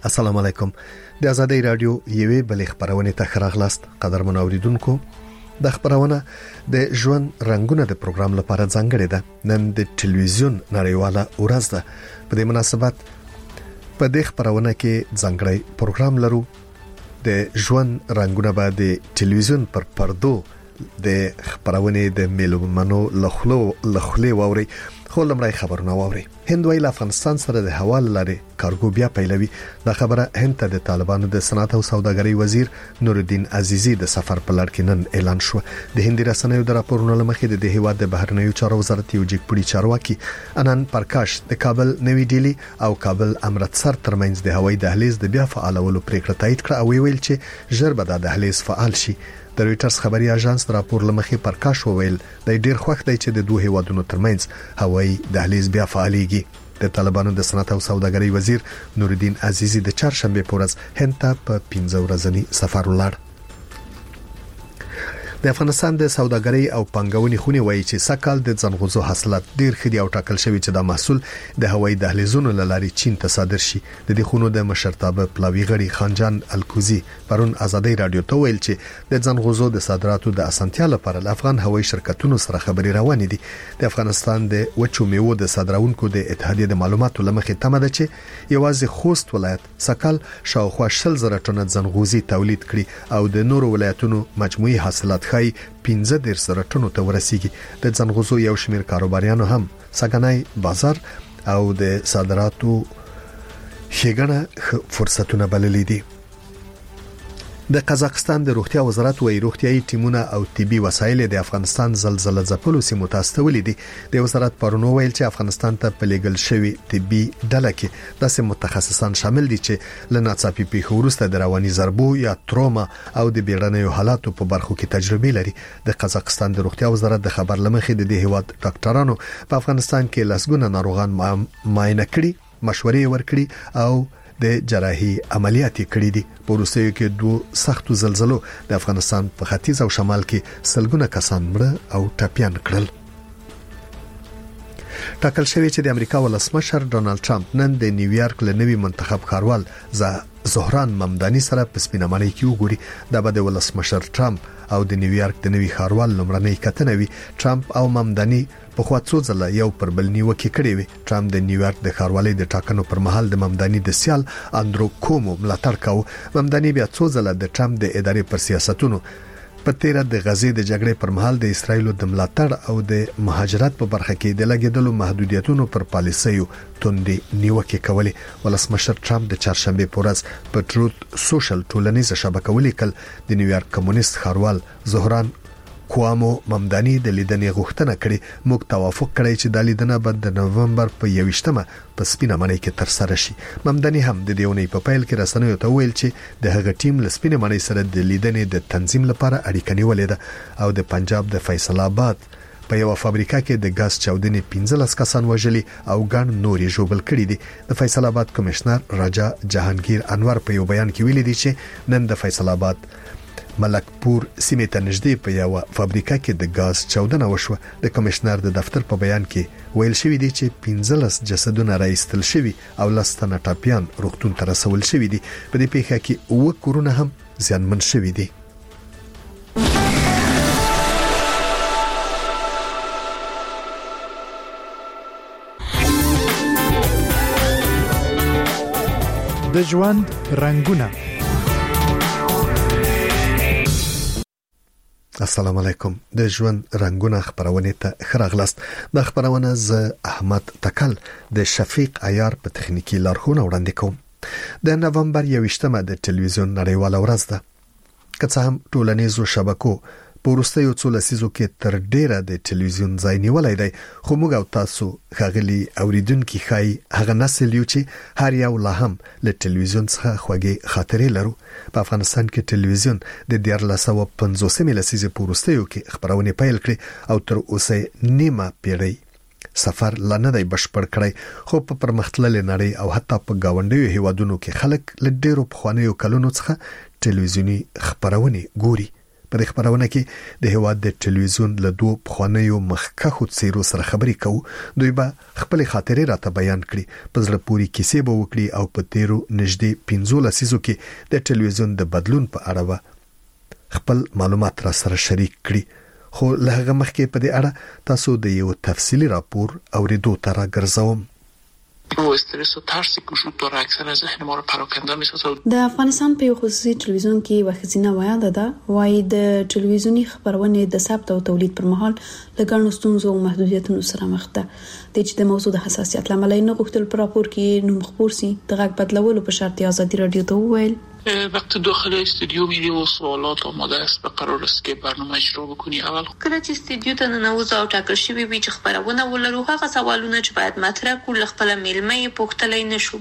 السلام علیکم. د آزادۍ رادیو یوې بلې خبرونه ته خراغلاست. قدرمن اوریدونکو، د خبرونه د ژوند رنگونه د پروګرام لپاره ځانګړې ده. نن د ټلویزیون نړیواله ورځ ده. په دې مناسبت په دې خبرونه کې ځانګړی پروګرام لرو. د ژوند رنگونه به د ټلویزیون پر پردو د خبرونه د میلمنو لخلې ووري. خو لمړی خبرونه ووري. هند ویل افغانستان سره د حواله لري کارګو بیا پیلوي. دا خبره هند ته د طالبانو د صنعت او سوداګرۍ وزیر نورالدین عزیزی د سفر په لړ کې نن اعلان شو. د هندي رسنیو د راپورونو لمخې د هیواد د بهرنیو چارو وزارت یو جګپړي چارواکي انان پرکاش د کابل نوی ډیلی او کابل امرتسر ترمنځ د هوایي دهلیز د بیا فعالولو پریکړه تایید کړه او ویل چې ژر به د دهلیز فعال شي. د رويټرز خبري اژانس راپور لمخې پرکاش وویل د ډیر خوښ دی چې د دوه هیوادونو ترمنځ هوایي دهلیز بیا فعاليږي. د طالبانو د صنعت او سوداګرۍ وزیر نورالدین عزیزی د چهارشنبه په ورځ هند ته په 15 ورځنی سفر ولاړ. د افغانستان د سوداګرۍ او پنګونې خونې وایي چې سکهال د ځنغوزو حاصلات ډیر خدي او ټاکل شوی چې دا محصول د هوایي دهلیزونو لاري چین ته صادر شي. د دې خونو د مشرتابه پلاوی غړي خانجان الکوزی پرون آزادۍ رادیو ته ویل چې د ځنغوزو د صادراتو د اسانتیا لپاره د افغان هوایي شرکتونو سره خبري روانې دي. د افغانستان د وچو میوو د صادرونکو د اتحادیې د معلوماتو لمخې تمه ده چې یوازې خوست ولایت سکهال شاوخوا 10,000 ټنه ځنغوزي تولید کړي او د نورو ولایتونو مجموعي حاصلات 15,000 ټنو ته ورسیږي. د ځنغوزو یو شمېر کاروباریانو هم سګنای بازار او د صادراتو ښېګڼه فرصتونه بللي دي. د قزاقستان د روغتیا وزارت وایي روغتيایي ټیمونه او طبي وسایل د افغانستان زلزلہ ځپلو سیمو ته استولي دي. د وزارت پرونو ویل چې افغانستان ته په لګل شوی طبي ډله کې داسې متخصصان شامل دي چې لناڅاپي پیښو وروسته د رواني ضربو یا تروما او د بیړنیو حالاتو په برخو کې تجربه لري. د قزاقستان د روغتیا وزارت د خبر لمخې د دې هیواد ډاکټرانو په افغانستان کې لسګونه ناروغان معاینه کړي، مشورې ورکړي او د جراحي عملیات کړي دي. په وروستیو کې دوه سختو زلزلو د افغانستان په ختیځ او شمال کې سلګونه کسان مړه او ټپيان کړل. ټاکل شوی چې د امریکا ولسمشر ډونالد ټرمپ نن د نیویارک له نوي منتخب ښاروال زهران ممداني سره په سپینه مړی کې وګوري. دا به د ولسمشر ټرمپ او د نیویارک د نوي ښاروال لومړنۍ کتنه وي. ټرمپ او ممداني په خوا څو ځله یو پر بل نیوکه کړې وي. ټرمپ د نیویارک د ښاروالۍ د ټاکنو پر مهال د ممداني د سیال اندرو کومو ملاتړ کاوه. ممداني بیا څو ځله د ټرمپ د ادارې پر سیاستونو په تیر د غزې د جګړې پر مهال د اسرایل د ملاتړ او د مهاجرت په برخه کې د لګیدلو محدودیتونو پر پالیسیو توندې نیوکه کولې. ولسمشر ټرمپ د چهارشنبه په ورځ په ټروت سوشل ټولنیزه شبکه ولیکل د نیویارک کمونیست ښاروال زهران کوامو ممداني د لیدنې غوښتنه کړې. موږ توافق کړی چې د لیدنه به د نومبر په 21مه په سپینه مړی کې تر سره شي. ممداني هم د دیونې په پیل کې رسنیو ته ویل چې د هغه ټیم له سپینه مړی سره د لیدنې د تنظیم لپاره اړیکه نیولې ده او د پنجاب د فیصل آباد په یو فابریکه کې د غاز چاودنې 15 کسان وژلي او ګڼ نورې ژوبل کړي دي. د فیصل آباد کمشنر راجا جهانگیر انور په یو بیان کې ویلي دي چې نن د فیصل آباد ملکپور سیمه ته نږدې په یو فابریکه کې د غاز چاودنه وشوه. د کمشنر د دفتر په بیان کې ویل شوی دی چې 15 جسدونه راایستل شوی او لستنه ټاپیان روغتون ته رسول شوی دي. په دې پیښه کې 9 کورونه هم زیانمن شوی دي. د ژوند رنگونه. السلام علیکم. د ژوند رنگونه خبرونه ته خراغلاست. د خبرونه ز احمد تکل د شفیق عیار په تخنیکی لارښوونه وړاندې کوم. د نومبر 21مه د ټلویزیون نړیواله ورځ ده. که څه هم ټولنیزو شبکو په وروستیو څو لسیزو کې تر ډیره د ټلویزیون ځای نیولای دی، خو موږ او تاسو خغلی اوریدونکو خای هغه نسل یو چې هر یو لا هم له ټلویزیون څخه خوږی خاطرې لرو. په افغانستان کې ټلویزیون د 1950 لسیزې په وروستیو کې خبرونه پیل کړې او تر اوسه نیمه پیړۍ سفر لا نه دی بشپړ کړی. خو په پرمختللې نړۍ او حتی په گاونډیو هیوادونو کې خلک له ډیرو پخوانیو کلونو څخه ټلویزیونی خبرونه ګوري. په خبرونه کې د هواد د ټلویزیون له دوه پخوانیو مخکخو څیرو سره خبرې کوو. دوی به خپل خاطرې راته بیان کړي، په زړه پورې کیسې به وکړي او په تیرو نږدې 15 لسیزو کې د ټلویزیون د بدلون په اړه خپل معلومات را سره شریک کړي. خو له هغه مخکې په دې اړه تاسو د یو تفصیلی راپور اوریدو ته راګرځوم. و استرس و ترسی که وجود داره اکثر از ذهن ما رو پراکنده می‌سازه. د افغانستان په خصوصي ټلویزیون کې وخزینه وایاده ده وایي د ټلویزیونی خبرونه د ثبت او تولید پر مهال لګڼو ستونزو او محدودیتونو سره مخ ده. د چې د موضوع د حساسیت لامل نه غوښتل پر راپور کې نو مخبر سي د غږ بدلولو په شرط آزادی رادیو ته وویل وقتی داخل استودیو میری و سوالات آماده است و قرار است که برنامه اجرا بکنی. اول کله چې استودیو ته ننوځو او ټاکل شوی وي چې خبرونه ولرو هغه سوالونه چې باید مطرح کړو خپل میلمه پوښتلای نشو.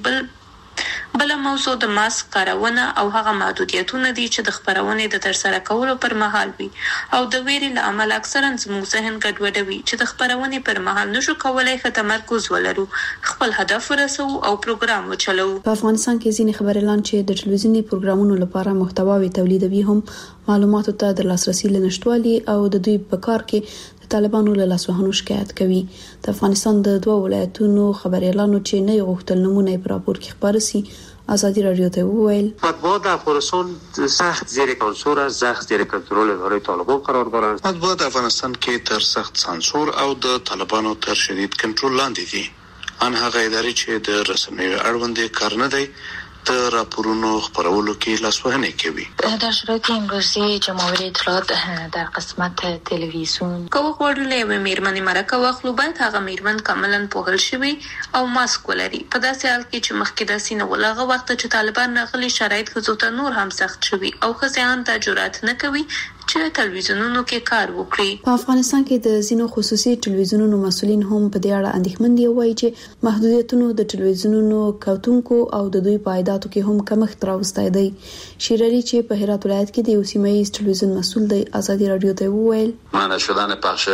بل موضوع د ماسک کارونه او هغه محدودیتونه دي چې د خبرونه د ترسره کولو پر مهال وي او د ویري لامل اکثرا زموږ ذهن ګډوډوي چې د خبرونه پر مهال نشو کولای ښه تمرکز ولرو، خپل هدف ورسو او پروګرام وچلو. په افغانستان کې ځینې خبريالان چې د ټلویزیونی پروګرامونو لپاره محتواوي تولیدوي هم معلوماتو ته د لاسرسي لنشټوالي او د دوی په کار کې طالبانو له لاسوهنو شکایت کوي. د افغانستان د دوه ولایتونو خبريالانو چې نه غوښتل نمونه په راپور کې خبر سي آزادی رادیو ته وویل مطبوعات افغانستان سخت زیر سانسور از سخت زیر کنترل اداره طالبان قرار دارند. مطبوعات افغانستان کې تر سخت سانسور او د طالبانو تر شدید کنټرول لاندې دي. ان هغه ادارې چې د رسنیو اړوند کار نه دی د راپورونو خبرولو کې لاسوهنه کوي. در شرایط امروزی جمهوری اطلاعات در قسمت تلویزیون کوم وړلې میرمنې مرکه واخلو باید هغه میرمن کاملا پوهل شوی او ماسک ولري. په داسې حال کې چې مخکې د سینه ولغه وخت چې طالبان نغلي شرایط خزو ته نور هم سخت شوی او خزیان ته جرأت نه کوي چې ټلویزیونونو کې کار وکړي. په افغانستان کې د زینو خصوصي ټلویزیونونو مسولین هم په دې اړه اندېښمن دي وایي چې محدودیتونو د ټلویزیونونو کتونکو او د دوی پایداتو کې هم کمښت راوستای دی. شیرعلی چې په هرات ولایت کې د یوسیمایي ټلویزیون مسول دی آزادی رادیو ته وویل مانع شدن پخش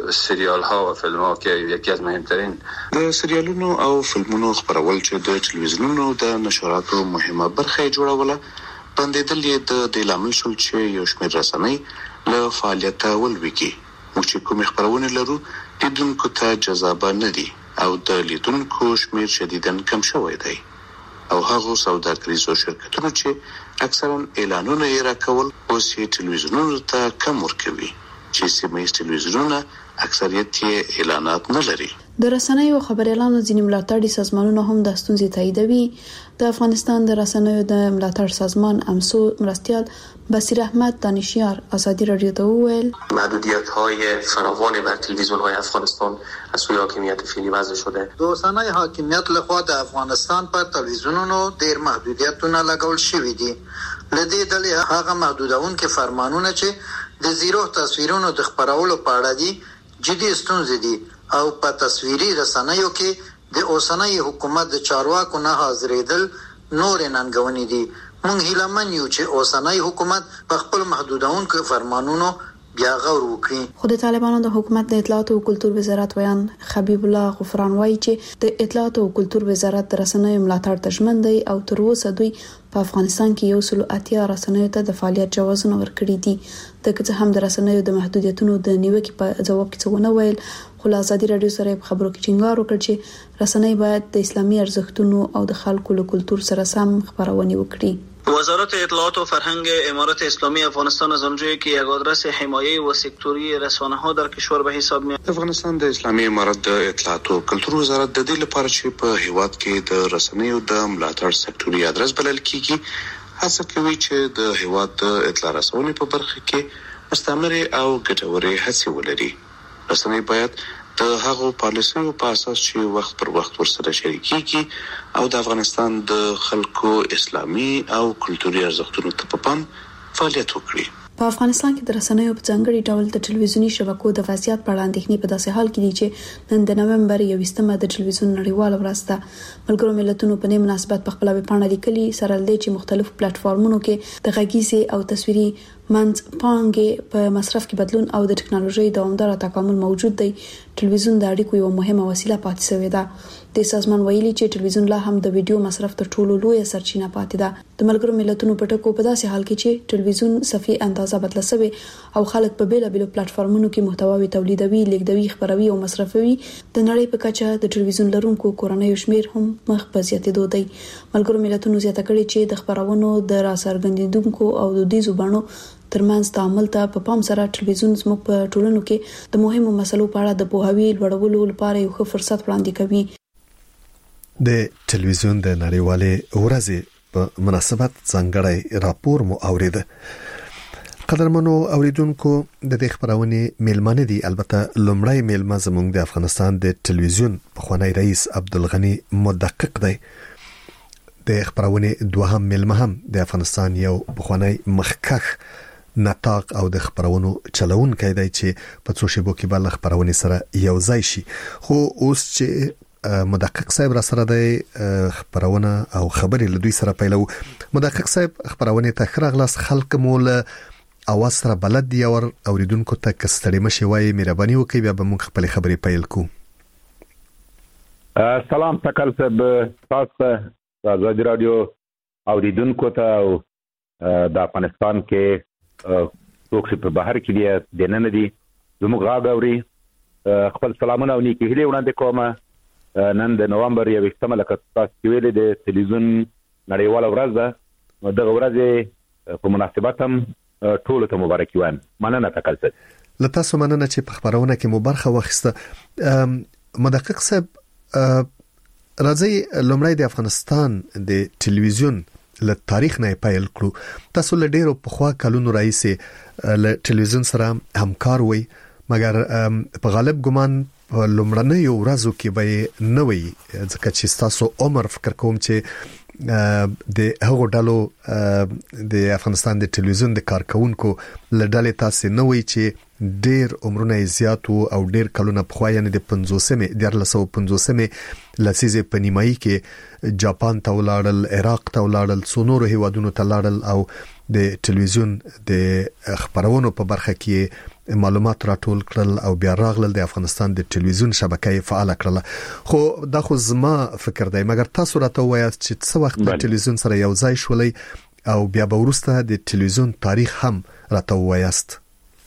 سریال ها و فیلم ها که یکی از مهمترین د سریالونو او فلمونو خبرول چې د ټلویزیونونو د نشراتو مهمه برخه جوړوله بندیدل یې د لامل شول چې یو شمېر رسنۍ له فعالیته ولويږي. موږ چې کوم خبرونه لرو لیدونکو ته جذابه نه دي او د لیدونکو شمېر شدیداً کم شوی دی او هغه سوداګریزو شرکتونو چې اکثرا اعلانونه یې راکول اوس یې ټلویزیونونو ته کم ورکوي چې سیمه ټلویزیونونه اکثریت یې اعلانات نه لري. د رسنیو خبريالانو ځینې ملاتړي سازمانونه هم د ستونزې تاییدوي. د افغانستان د رسنیو د ملاتړ سازمان امسو مرستیال بصیر احمد دانشیار آزادی رادیو ته وویل محدودیت‌های فراوان بر تلویزیون‌های افغانستان از سوی حاکمیت فعلی وضع شده. د اوسنۍ حاکمیت لخوا د افغانستان پر تلویزیونونو ډېر محدودیتونه لګول شوي دي. لدې ډلې هغه محدودونکو فرمانونه چې د زیرو تصویرونو د خبرولو په اړه دي جدي ستونزې دي او په تصویري رسنیو کې د اوسنۍ حکومت د چارواکو نه حاضرېدل نور ننګونې دي. موږ هیله من یو چې اوسنۍ حکومت په خپل محدودونکو فرمانونو بیا غور وکړي. خو د طالبانو د حکومت د اطلاعات او کلتور وزارت ویان حبیب الله غفران وایي چې د اطلاعات او کلتور وزارت د رسنیو ملاتړ ته ژمن دی او تر اوسه دوی په افغانستان کې 180 رسنیو ته د فعالیت جوازونه ورکړي دي. د که هم د رسنیو د محدودیتونو د نیوکې په جواب کې څه ونه ویل، خو آزادی رادیو سره په خبرو کې ټینګار وکړ چې رسنۍ باید د اسلامي ارزښتونو او د خلکو له کلتور سره سم خبرونه وکړي. وزارت اطلاعات و فرهنگ امارات اسلامی افغانستان از آنجایی که یک آدرس حمایه و سکتوری رسانه ها در کشور به حساب میاد. افغانستان د اسلامي امارات د اطلاعات او کلتور وزارت د دې لپاره چې په هیواد کې د رسنیو د ملاتړ سکتوري آدرس بلل کیږي هڅه کوي چې د هیواد د اطلاع رسونې په برخه کې مستمر او ګټورې هڅې ولري. رسنۍ باید د هغو پالیسیو په اساس چې وخت پر وخت ورسره شریکيږي او د افغانستان د خلکو اسلامي او کلتوري ارزښتونو ته په پام فعالیت وکړي. په افغانستان کې د رسنیو په ځانګړي ډول د ټلویزیونی شبکو د وضعیت په اړه اندېښنې په داسې حال کې دي چې نن د نومبر 21مه د ټلویزیون نړیواله ورځ ده. ملګرو ملتونو په دې مناسبت په خپل ویبپاڼه لیکلي سره لدې چې مختلفو پلیټ فارمونو کې د غږیزي او تصویري منځ پانګې په مصرف کې بدلون او د ټکنالوژي دوامدار تکامل موجود دی. ټلویزیون د اړیکو یو مهمه وسیله پاتې شوې ده. د سازمان ویلي چې ټلویزیون لا هم د ویډیو مصرف تر ټولو لوی سرچینه پاتې ده. د ملګرو ملتونو په ټکو په داسې حال کې چې ټلویزیون صفي اندازه بدله شوی او خلک په بیلابېلو پلیټ فارمونو کې محتواوي تولیدوي، لیږدوي، خبروي او مصرفوي، د نړۍ په کچه د ټلویزیون لرونکو کورنیو شمیر هم مخ په زیاتېدو دی. ملګرو ملتونو زیاته کړې چې د خبرونو د راڅرګندېدونکو او دودیزو بڼو ترمنځ تعامل ته په پام سره ټلویزیون زموږ په ټولنو کې د مهمو مسلو په اړه د پوهاوي لوړولو لپاره یو ښه فرصت وړاندې کوي. د ټلویزیون د نړیوالې ورځې په مناسبت ځانګړی راپور مو اوریده. قدرمنو اوریدونکو، د دې خبرونه میلمانه دي. البته لومړی میلمه زموږ د افغانستان د ټلویزیون پخوانی رئیس عبدالغنی مدقق دی. د خبرونه دوهم میلمه هم د افغانستان یو پخوانی مخکخ نطاق او د خبرونو چلون کیدای چې په څو شیبو کې بل خبرونه سره یو ځای شي. خو اوس چې مدقق صاحب را سره د خبرونه او خبرې له دوی سره پیلو. مدقق صاحب، خبرونه ته خرغلاس خلک مول اواز سره بلد دی او اوریدونکو ته کستړي مشي وای مهرباني وکي بیا به موږ خپل خبرې پیل کو. سلام تکل صاحب، تاسو د رادیو اوریدونکو ته او د افغانستان کې څوک چې په بهر کې دی د نن دي زموږ غاګ اوري خپل سلامونه او نیکی هیله وړاندې کوم. نن د نومبر 21 لکه تاسو ویلي د ټلویزیون نړیواله ورځ ده. دغه ورځ په مناسبت هم ټول ته مبارکي وایم. مننه تکل صاحب. له تاسو مننه چې په خبرونه کې مو برخه واخیسته. مدقق صاحب، راځي لومړی د افغانستان د ټلویزیون له تاریخ نه پیل کړو. تاسو له ډیرو پخوا کلونو راځي له ټلویزیون سره همکار وئ، مګر په غالب ګمان په لومړنۍ ورځو کې به نه وي، ځکه چې تاسو عمر فکر کوم چې د هغو ډلو د افغانستان د ټلویزیون د کارکونکو له ډلې تاسو نه وي چې ډیر عمرونه زیات او ډیر کلونه پخوا، یعنی د 1550 لسیزه په نیمایي کې جاپان ته ولاړل، عراق ته ولاړل، څونورو هیوادونو ته لاړل او د ټلویزیون د خبرونو په برخه کې معلومات راټول کړل او بیا راغلل د افغانستان د ټلویزیون شبکې فعال کړل. خو دا خو زما فکر دی، مګر تاسو راته وایاست چې څه وخت د ټلویزیون سره یو ځای شولې او بیا به وروسته د ټلویزیون تاریخ هم راته وایاست.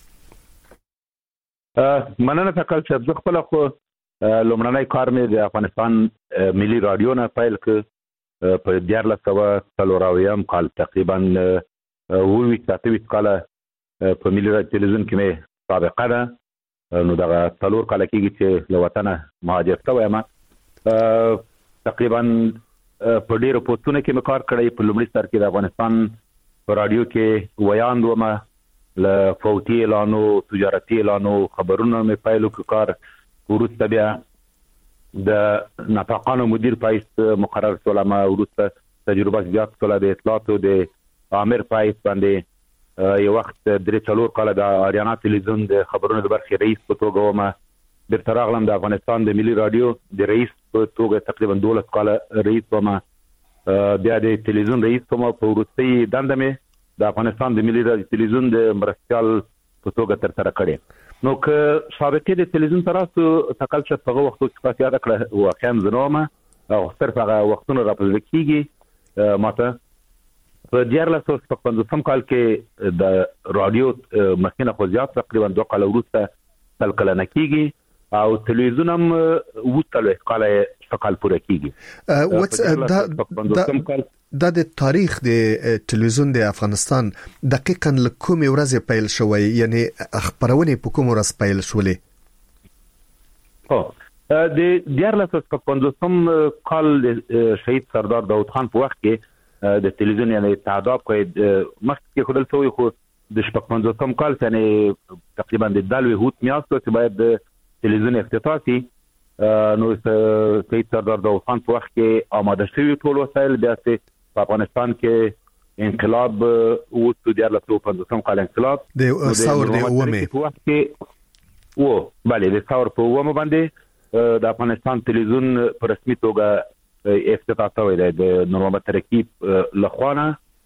مننه تکل صاحب. زه خپل خو لومړنی کار مې د افغانستان ملي رادیو نه پیل کړ په 1940 کال، تقریبا 28 کال په ملي ټلویزیون کې مې سابقه ده. نو دغه 4 کال کېږي چې له وطنه مهاجر شوی یم. تقریبا په ډیرو پوسټونو کې مې کار کړی. په لومړي سر کې د افغانستان په رادیو کې ویاند وم، له فوتي اعلانو، تجارتي اعلانو، خبرونو مې پیل وکړ کار. وروسته بیا د ناطقانو مدیر پایست مقرر شولم. وروسته تجربه زیات کړله د اطلاعاتو د عامر پایست باندې. یو وخت 3-4 کال د آریانا ټلویزیون د خبرونو د برخې رئیس په توګه وم. بیرته راغلم د افغانستان د ملي رادیو د رئیس په توګه تقریبا 12 کال رئیس وم. بیا د ټلویزیون رئیس وم. په وروستي دنده مې د افغانستان د ملي رادیو ټلویزیون د مرستیال په توګه ترسره کړې. نو که سابقې د ټلویزیون سره تکل چې په وخت کې تاسو یاد کړه واقعا زنومه او صرف هغه وختونه راپورته کیږي. ماته په 1955 کال کې د رادیو مخینه خو زیات تقریبا 2 کال وروسته تل کله نه کیږي او ټلویزیون هم وټل کال پوره کیږي. دا د تاریخ د ټلویزیون د افغانستان دقیقاً لکوم ورځ پیل شوی، یعنی خبرونه په کوم ورځ پیل شولې؟ د 1955 کال شهید سردار داود خان په وخت کې د ټلویزیون یعنی تعداد کوي مخکې خدل سوی خو د 55 کال یعنی تقریبا د دالوي هوت میاشتو چې باید د ټلویزیون افتتاح شي. نو شهید سردار داود خان په وخت کې آماده شوی ټول وسایل. بیا په افغانستان کې انقلاب وو، د 1955 کال انقلاب د ثور د اومه په وخت کې وو. بله د ثور په اومه باندې د افغانستان ټلویزیون په رسمي توګه افتتاح شوی دی د نور محمد ترکیب لخوانه.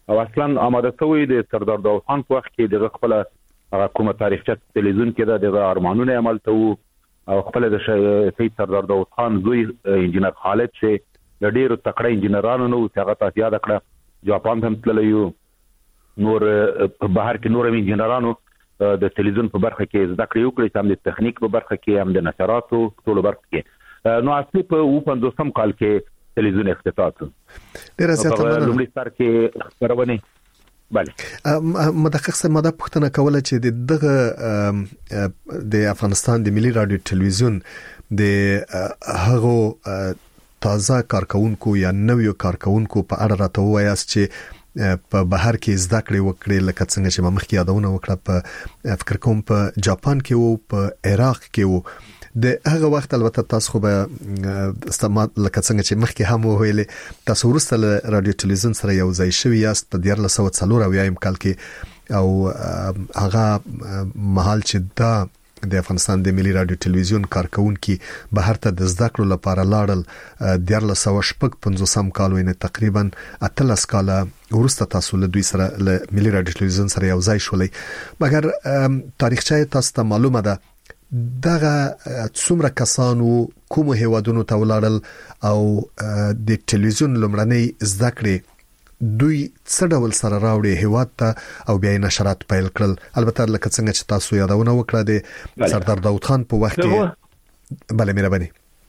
او اصلا آماده شوی د سردار داود خان په وخت کې د خپل کومه تاریخچه تلویزیون کې د ارمانونو عمل ته او خپل د سید سردار داود خان زوی انجینر خالد چې د ډیرو تکړه انجینرانو نو هغه تاسو یاد کړه جاپان ته تللی نور بهر کې نور انجینرانو د تلویزیون په برخه کې زده کړې وکړي هم د تخنیک په برخه کې هم د نشراتو ټول برخه کې نو اصلي په 50 کال کې تلویزیون افتتاح ډیر زیاته لومړی سر کې خبرونه بله مدقق سره ماده پوښتنه کوله چې دغه د افغانستان د ملي رادیو تلویزیون د هغه تازه کارکونکو یا نویو کارکونکو په اړه راته وایاست چې په بهر کې زده کړې وکړي لکه څنګه چې مخکې یادونه وکړه په فکر کوم په جاپان کې وو په عراق کې وو د هغه وخت البته تاسو خو به استعمال لکه څنګه چې مخکې هم ویلې تاسو ورسره رادیو تلویزیون سره یو ځای شوی یاست په 1940 کال کې او هغه محل چې دا د افغانستان د ملي رادیو تلویزیون کارکونکو بهر ته د زده کړو لپاره لاړل 1950 کال وینه تقریبا 13 کال ورسته تاسو له دوی سره له ملي رادیو تلویزیون سره یو ځای شولې مګر تاریخچه تاسو ته معلومه ده دغه څومره کسانو کوم هیوادونو ته ولاړل او د تلویزیون لمړنۍ زده کړې دوی څه ډول سره راوړي هیواد ته او بیا نشرات پیل کړل البته لکه څنګه چې تاسو یادونه وکړه د سردار داود خان په وخت کې بله مهرباني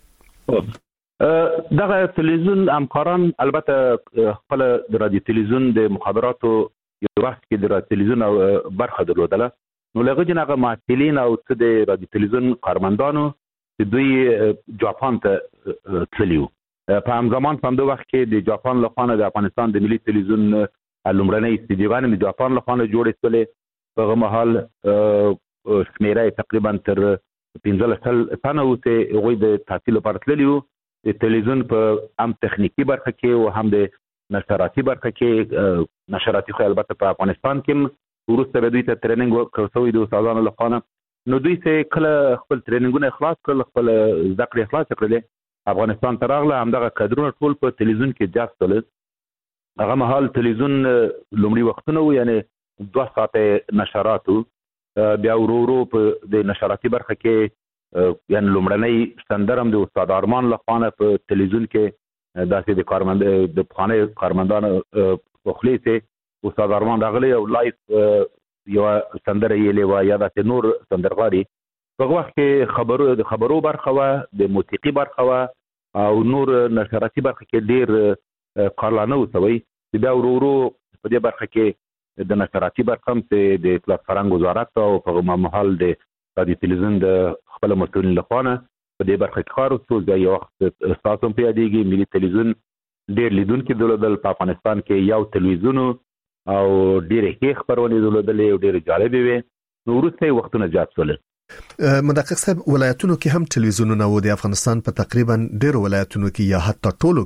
دغه تلویزیون همکاران البته خپل د رادیو تلویزیون د مخابراتو یو وخت کې د رادیو تلویزیون برخه درلودله نو لږ جنغه معتلین او څه د رادیو تلویزیون کارمندانو چې دوی جاپان ته تللیو په هم زمان په همدغه وخت کې د جاپان لخوا د افغانستان د ملي تلویزیون لومړنۍ استدیوګانې د جاپان لخوا جوړې شولې په هغه مهال شمیره تقریبا تر 15 سنه وته هغوی د تحصیل لپاره تللیو د تلویزیون په هم تخنیکی برخه کې او هم د نشراتي برخه کې نشراتي خو البته په افغانستان کې ورسته به دوی ته ټریننګ ورکړو د استادانو لخوا نو دوی څه کله خپل ټریننګونه اخلاص کړل خپل زده کړې اخلاص کړل افغانستان ته راغله همدغه کادرونه ټول په تلویزیون کې جاستل هغه مهال تلویزیون لومړی وختونه یعنی 2 ساعته نشراتو بیا ورو په د نشراتي برخه کې یعنی لومړنۍ سندرم د استاد ارمان لخوا په تلویزیون کې داسې د کارمند د خانه کارمندانو په خلیته استاد ارمان راغلی او لایف یو سندره یې لیوا یا د نور سندرغاري په وخت کې خبرو برخه وا د موسیقي برخه وا او نور نشراتي برخه کې ډیر کارلانه وسوي بیا ورو په دې برخه کې د نشراتي برخه هم د اطلاعات فرهنګ وزارت او په محل د رادیو تلویزیون د خپل مسؤلین لخوا په دې برخه کې کار وکړو بیا یو وخت استاد هم پیادېږي ملي تلویزیون ډیر لیدونکو دولدل په افغانستان کې یو تلویزیون او ډېر ښه خبرونه درلودلې او ډېر جالب وي نو وروسته وختونه زیات شول مدقق صاحب ولایتونو کې هم تلویزیونونه وو د افغانستان په تقریبا ډېر ولایتونو کې یا حتی ټولو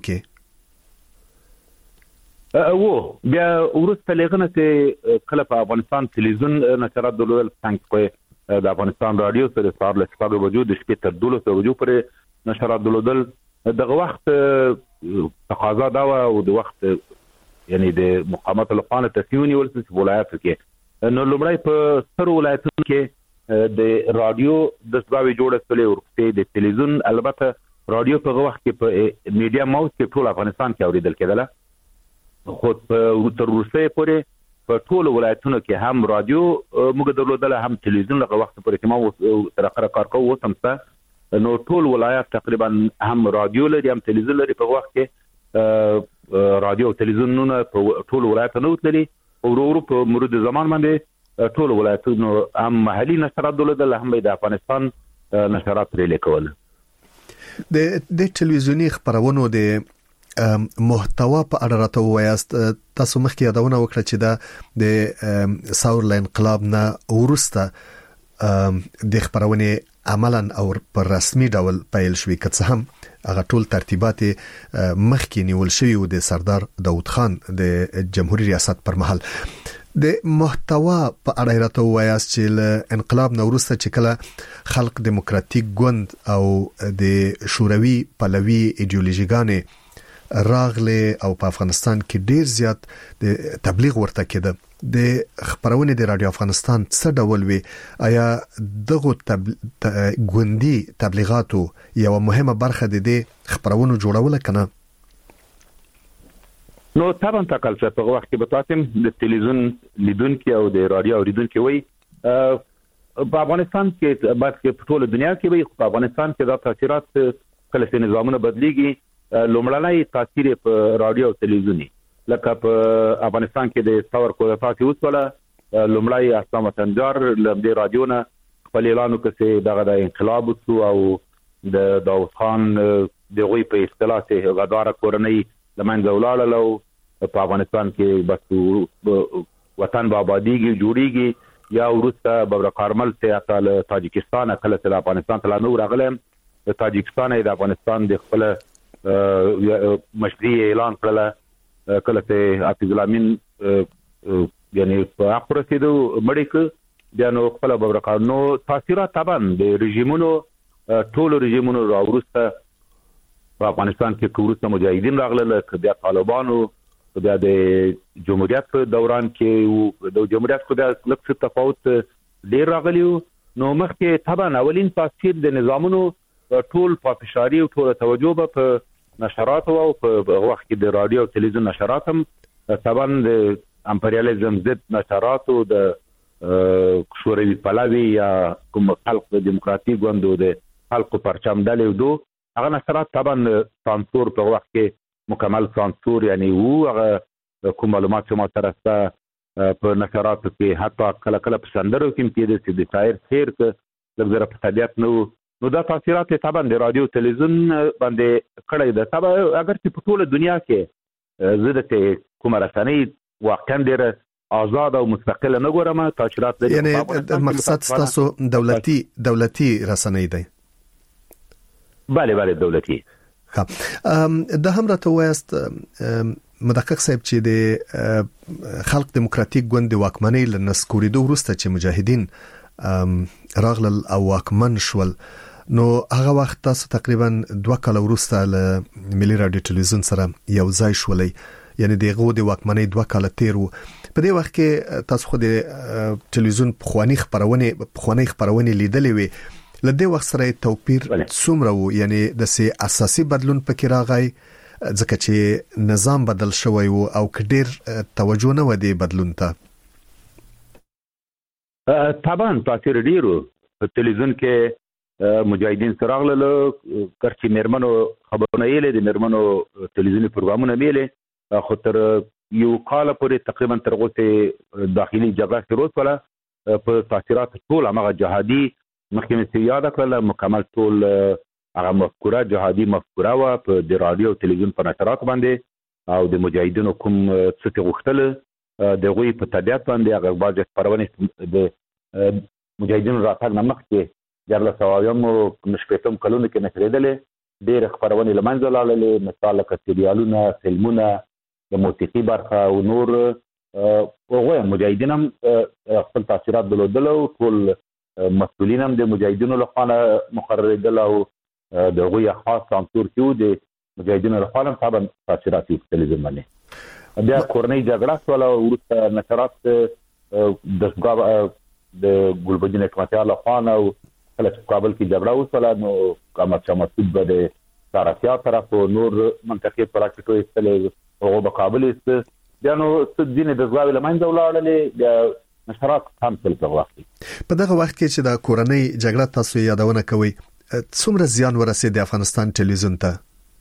کې وو بیا وروسته لغنه چې کله په افغانستان تلویزیون نشرات درلودل څنګه د افغانستان رادیو سره سهار له 6 بجو د شپې تر 12 بجو پورې نشرات درلودل دغه وخت تقاضا دا او د وخت یعنی د مقامات لخوا تصمیم نیول شوی په ولایتو کې نو لومړی په ستر ولایتونو کې د رادیو د سباوي جوړه شولې ورته د تلویزیون البته رادیو په وخت کې په میډیا ماوس کې ټول افغانستان کې اوریدل کېدله خو په تر روسیې پورې په ټول ولایتونو کې هم رادیو موږ درلودل هم تلویزیون لږ وخت پورې ما تر اخره کار کوو سمسته نو ټول ولایت تقریبا هم رادیو لري هم تلویزیون لري په وخت کې رادیو او تلویزیونونه په ټول ولایتونو تللي او ورو په مرور زمان باندې ټول ولایتونو هم محلي نشرات درلودل هم د افغانستان نشرات لري کول د تلویزیونی خبرونو د محتوا په اړه راته وایاست تاسو مخکې یادونه وکړه چې دا د ثور انقلاب نه ورسته د خبرونه عملاً او پر رسمي ډول پیل شوی که هم هغه ټول ترتیبات مخکې نیول شوی و د سردار داود خان د جمهوریت ریاست پر مهال د محتوا په اړه راته وایاست چې له انقلاب نه وروسته چې کله خلق دیموکراتیک ګوند او د شوروي پلوي ایدئولوژیګانې راغله او په افغانستان کې ډیر زیات د تبلیغ ورته کېده د خبرونه د رادیو افغانستان څه ډول وي آیا دغه ګوندی تبلیغاتو یو مهمه برخه د خبرونو جوړول کنه نو طبعا تکل څه په وخت کې به تاسو د تلویزیون لیدونکو او د رادیو اوریدونکو وي په افغانستان کې بعد کې په ټوله دنیا کې وي په افغانستان کې دا تاثیرات کله چې نظامونه بدليږي لومړنۍ تاثیر په رادیو او تلویزیونی لکه په افغانستان کې د ثور کو فاتي وسوله لومړی اسلام وطنجار د رادیو نه خپل اعلان وکړي دغه د انقلاب او د داوود خان دغه په اصطلاح ته غدار کورنۍ لمنځه ولاړل په افغانستان کې بس وطن آبادیږي جوړیږي یا ورسته ببر کارمل ته اصل تاجکستان کله چې افغانستان ته نو راغله تاجکستان د افغانستان د خپل مشروعي اعلان کړل کله چې حفیظ الامین یعنی په اخرسیدو مړیک بیا نو خپل ببر کارنو تاثیرات طبعا د رژیمونو ټول رژیمونو راورسته په افغانستان کې کورسته مجاهدین راغله بیا طالبانو بیا د جمهوریت په دوران کې د جمهوریت په لږ تفاوت ډیر راغلی نو مخکې طبعا اولین تاثیر د نظامونو ټول په فشاري او ټول توجه په نشرات او په وخت کې د رادیو او تلویزیون نشرات هم طبعا د امپریالیزم ضد نشرات او د شوروي پلاوی یا کوم خلق دیموکراتیک غوندو د خلق پرچم ډلې دو هغه نشرات طبعا سانسور په وخت کې مکمل سانسور یعنی هغه کوم معلومات چې ما ترسته په نشرات کې حتی کله کله په سندرو کې د شاعر خیر ک لږ په طبيعت نو دا تاثیرات طبعا د رادیو تلویزیون باندې کړی ده طبعا اگر چې په ټوله دنیا کې زده کوم رسنۍ واقعا ډېر آزاد او مستقله نه ګورم تاثیرات یعنی مقصد تاسو دولتي رسنۍ دی بله دولتي ها د هم راته وایست مدقق صاحب چې د خلق دیموکراتیک ګوند واکمنۍ لنسکوریدو وروسته چې مجاهدین راغلل او واکمن شول نو هغه وخت تاسو تقریبا 2 کال وروسته ل ملي رادیو تلویزیون سره یو ځای شولې یعنی دغه د واکمنۍ 2 کال تیرو په دې وخت کې تاسو خو د تلویزیون خواني خبرونه لیدلې وي لدې وخت سره توپیر څومره وو یعنی د سي اساسي بدلون پکې راغی ځکه چې نظام بدل شوی وو او کډیر توجه نه ودی بدلون ته طبعا تاثیر ډیرو په تلویزیون کې مجاهدین سراغله کرچی مرمنو خبرونه یې د مرمنو تلویزیونی پروګرامونه ویلې خو تر یو کال پورې تقریبا تر اوسه داخلي جګړه شروع ولا په تاثیرات ټول هغه جهادي مخکې مې یاد کړل مکمل ټول هغه مفکوره جهادي مفکوره وا په د رادیو تلویزیون په نشرات باندې او د مجاهدینو کوم څه غوښتل د غوي په طبيعت باندې هغه باج پرونه د مجاهدینو راتګ نمخ کې جرله سوایم مشپېتم کلونه کې نشریدلې ډېر خبرونه لمنځه لاړلې مثال کتریالونه فلمونه د موسیقي برخه او نور هغه مجاهدین هم خپل تاثیرات درلودل او ټول مسؤلین هم د مجاهدینو لخوا مقرر دي او د غوي خاص سانسور کیو د مجاهدینو لخوا هم طبعا تاثیرات تلویزیون باندې بیا کورنۍ جګړه سول او ورته نشرات د ګلبدین حکمتیار لخوا او کله کابل کې جګړه وسوله نو قامت شمسود بده سارتیا طرف نور منطقې پراکټو استلې او په کابل است بیا نو دینه د ځواب لمنځه ولاړلې بیا نشرات هم تل په وخت په دغه وخت کې چې د کورنۍ جګړه تاسو یادونه کوي څومره زیان ورسېد د افغانستان ټلویزیون ته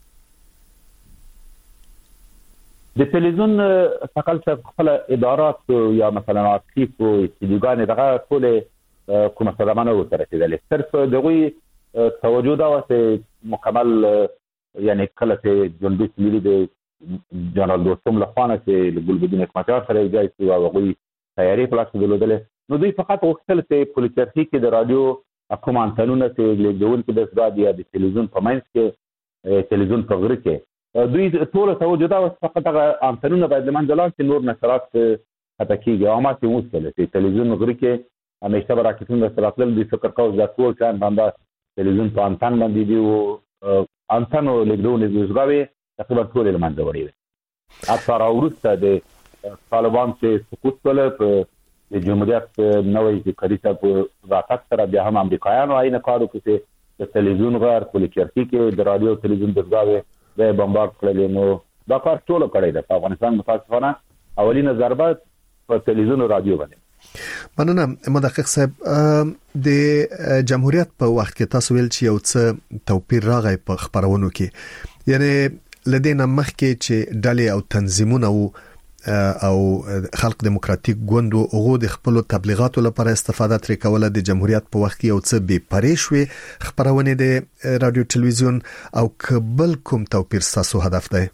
د تلویزیون څخه خپل ادارات یا مثلا عاطفي او استدیوګان دغه ټول کومه صدمانه ورسېدلې صرف دغه توجه دا وسه مکمل یعنی کله چې جنبي ملي د جنرال دوستم لخوانه چې ګلبدین حکمتیار سره جایي او هغه تیاری پلاس درلودل نو دوی فقط وختل چې پولیټیکي کې د رادیو حکومت انتنونه چې لیدون کې د زړه د تلویزیون په منځ کې تلویزیون په غره کې دوی ټول توجه دا فقط هغه انتنونه باید منځلار چې نور نشرات حتی کېږي او ماته وصل چې تلویزیون غره کې همیشه راکټونه سره خپل د فکر کاوه د ټول کان باندې تلویزیون په انتن باندې دی او انتنو لیدون د زړه تقریبا ټول له منځه وړي دي اکثر ورسته د طالبان چې سقوط کړل په د جمهوریت نوې کریسه په راتګ سره بیا هم امریکایانو عین کارو کوي د تلویزیون غار په چرکی کې د رادیو تلویزیون دغاوي د بمبارد کړل نو دا کار ټول کړی د افغانستان متاسفانه اولینه ضربه په تلویزیون او رادیو باندې مننه مدقق صاحب د جمهوریت په وخت کې تاسو ویل چې یو څه توپیر راغی په خبرونو کې یعنی لدينا مخکې چې ډلې او تنظیمونه او خلق دیموکراتیک ګوند او غو د خپل تبلیغاتو لپاره استفاده ترې کوله د جمهوریت په وخت کې یو څه بې پریښوي خبرونه د رادیو تلویزیون او قبل کوم توپیر تاسو هدف دی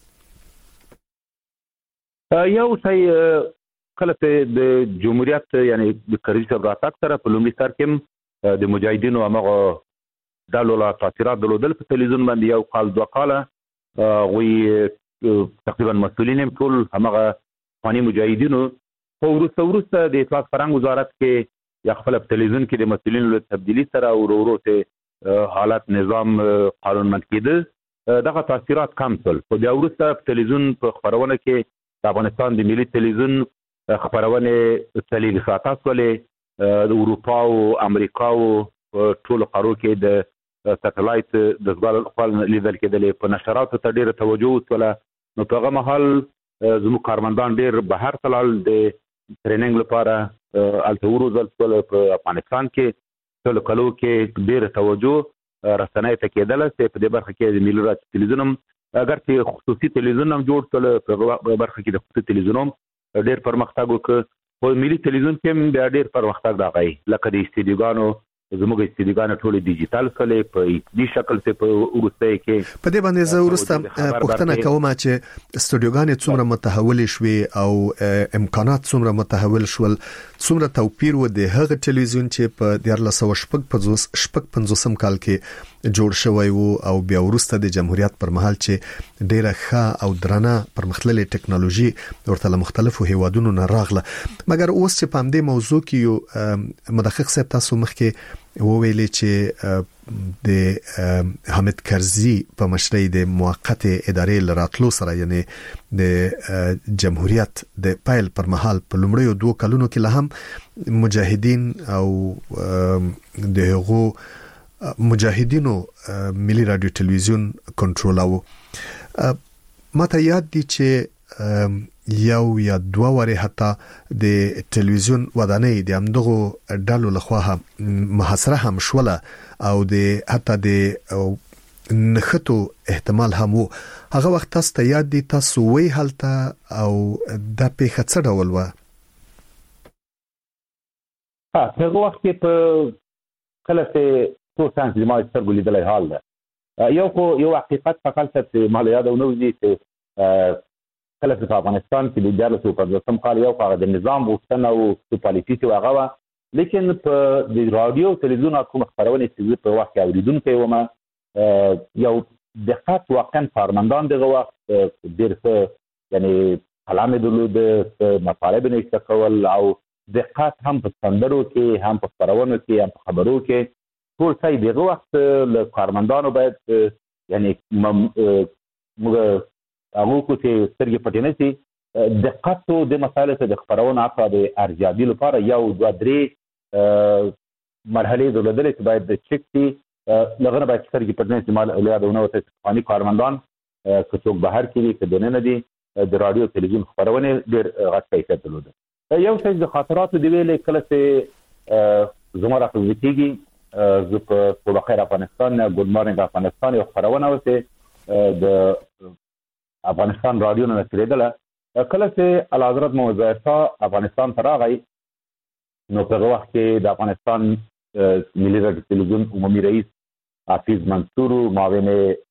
یو څه کله د جمهوریت یعنی د کریسه راتګ سره په لومړي سر کې د مجاهدینو هغه ډلو لا تاثیرات درلودل په تلویزیون باندې یو کال دوه کاله وی تقریبا مسؤلین ټول هغه افغاني مجاهدینو خو ورسته د اطلاعات فرهنګ وزارت کې یا خپل تلویزیون کې د مسؤلینو له تبدیلی سره ورو ته حالت نظام قانونمند کېده دغه تاثیرات کم شول خو بیا ورسته تلویزیون په خبرونه کې د افغانستان د ملي تلویزیون خبرونه تللی ساعت ولې د اروپا او امریکا او ټول قارو کې د سټلایټ د ځوال خپل لیدل کېدل په نشراتو ته ډیره توجه وکړه نو په هغه مهال زموږ کارمندان ډیر بهر تلل د ټریننګ لپاره التورو ځل په افغانستان کې ټول کلو کې ډیر توجه رسنۍ ته کېدل چې په دې برخه کې د ملي رادیو تلویزیون اگر چې خصوصي تلویزیون هم جوړ کړل په برخه کې د خصوصي تلویزیون ډیر پرمختګ وکړ په ملي تلویزیون کې بیا ډیر پرمختګ راغی لکه د استدیوګانو زموږ استدیوګانو ټول ډیجیټل کړي په دې شکل څخه په ورسته کې په دې باندې زه ورسته پوښتنه کوم چې استودیوګانې څومره متحول شوي او امکانات څومره متحول شول څومره توپیر و د هغه تلویزیون چې په 1955 کال کې جوړ شوی وو او بیا ورسته د جمهوریت پر مهال چې ډیره ښه او درنه پرمختللې ټکنالوژي ورته مختلفو هیوادونو نه راغله مګر اوس چې په دې موضوع کې یو مدقق صاحب تاسو مخکې وویلې چې د حامد کرزي په مشرۍ د موقت ادارې لراتلو سره یعنی د جمهوریت د پایل پر مهال په لومړیو 2 کلونو کې له هم مجاهدین او د هغو مجاهدینو ملي رادیو تلویزیون کنټرولوي ماته یاد دي چې یو یا 2 واره حتی د تلویزیون ودانۍ د امدغو ډالو لخوا محاصره هم شوله او د حتی د نخټو احتمال هم وو هغه وخت تاسو ته یاد دي تاسو وی حالته او د پیښه څه ډول و هغه وخت کې په کله چې څو سانس د ما سترګو لیدلای حال ده یو حقیقت فقط چې مال یاد او نو دي چې کله چې افغانستان کې د 1950 کال یو هغه د نظام غوښتنه او پالیسي چې هغه لیکن په د رادیو تلویزیون کوم خبرونه چې په وخت کې اوریدونکو ومه یو دقت واقعا کارمندان دغه وخت ډېر څه یعنی کلام درلود مطالب نشته کول او دقت هم په سندرو کې هم په خبرونو کې هم په خبرو کې ټول څه دغه وخت له کارمندانو باید یعنی موږ هغه کو چې سترګې پټې نه شي دقت او د مسایلو ته د خبرونو اړه د ارزیابي لپاره یو 2-3 مرحله درلودل چې باید د چک شي لغونه باید سترګې پټې نه شي مال اولادونه ته افغاني کارمندان که څوک بهر کې کې دنه دي د رادیو تلویزیون خبرونه ډېر غټ کیفیت درلوده یو څه د خاطراتو دی ویل کله چې زموږ راځي زه په صبح خیر افغانستان ګډ مارنګ افغانستان یو خبرونه وته د افغانستان رادیو نه نشریدله کله چې اعلی حضرت موعظه شاه افغانستان ته راغی نو په وخت کې د افغانستان ملي رادیو تلویزیون عمومي رئیس حافظ منصور معاون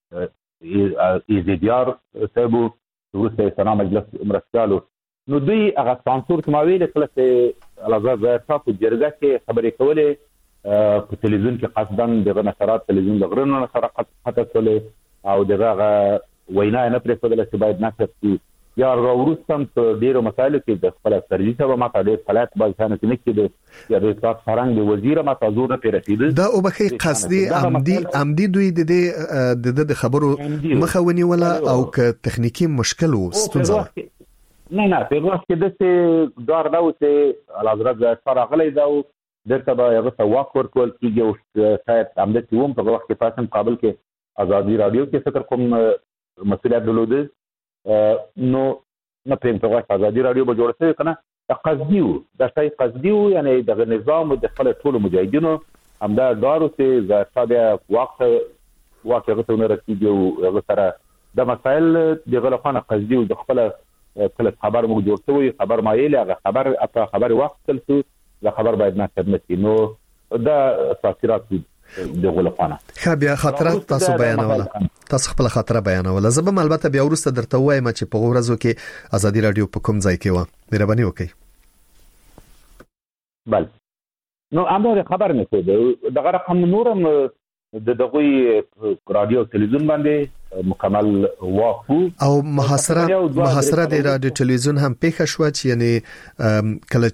ایزدیار صاحب ورسته سنا مجلس مرستيالو نو دوی هغه سانسور سماویل کله چې اعلی حضرت شاه په جرګه کې خبرې کولې په تلویزیون کې قصدن دغه نشرات تلویزیون د غرونو نشرات حتی کولې او دغه وینا نه پرې کول چې باید نشر شي یا وروستم په ډیرو مسایلو کې د خپل سرویس او ما ته ډیر فعالیت باید څنګه کې د یا د اطلاعات فرهنګ د وزیر ما ته زور نه پیرسیدل دا او بخي قصدي عمدي دوی د خبرو مخاوني ولا او ک تخنیکی مشکل او ستونزه نه په وخت کې د دار دا چې حضرت فرغلی دا درته به یو څه واک ورکول کیږي او شاید عمدي کوم په وخت کې تاسو قابل کې ازادي رادیو کې فکر کوم مسؤلیت درلوده نو نه پېم په وخت ازادي رادیو به جوړ شي کنه قصدیو دا شای قصدیو یعنی د نظام د خپل ټول مجاهدینو همدا دارو چې زړه واقع غوښتنه راکېږي او هغه سره د مسائل د غلطانه قصدیو د خپل خبر مو جوړ شوی خبر مایل هغه خبر وخت تلته د خبر باید نه خدمت نو دا تاثیرات د غلطانه بیا خاطرات تاسو بیانوله تاسو خپل خاطره بیانوله زبم البته بیا ورسته درته وایم چې په ورځو کې ازادي رادیو په کوم ځای کې و مهرباني وکړئ بل نو امر خبر نه کړو دغه رقم نورم د دغه رادیو تلویزیون باندې مکمل واقو او محاصره د رادیو تلویزیون هم پیښه شو چې یعنی کله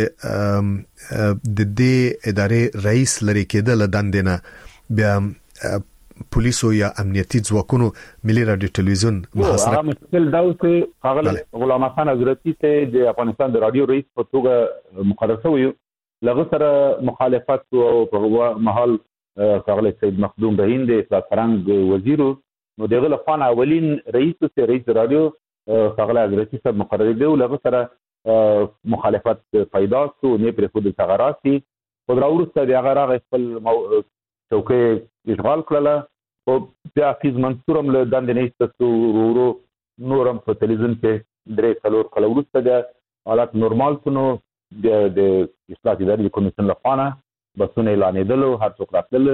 چې د دې ادارې رئیس لري کېدل دندنه بیا پولیسو یا امنیتي ځواکونو ملي رادیو تلویزیون محاصره مشکل دا چې هغه غلام خان حضرتي ته د افغانستان د رادیو رئیس په توګه مقرر شوی لغه سره مخالفت او په محل کاغله سید مخدوم بهین د اطلاعات فرهنګ وزیر نو دغه لخوا اولین رئیس رادیو کاغله حضرتي صاحب مقرر دی لغه سره مخالفت پیدا شو نه پر خود ثغراتي خود راورسته د هغه راغ خپل چوکۍ اشغال کړله او بیا حفیظ منصورم له دندې نه استو نورم په تلویزیون کې درې څلور کله ورسته د حالات نورمال شنو د اصلاحات اداري کمیسیون لخوا بسونه اعلانېدل هر څوک راتلل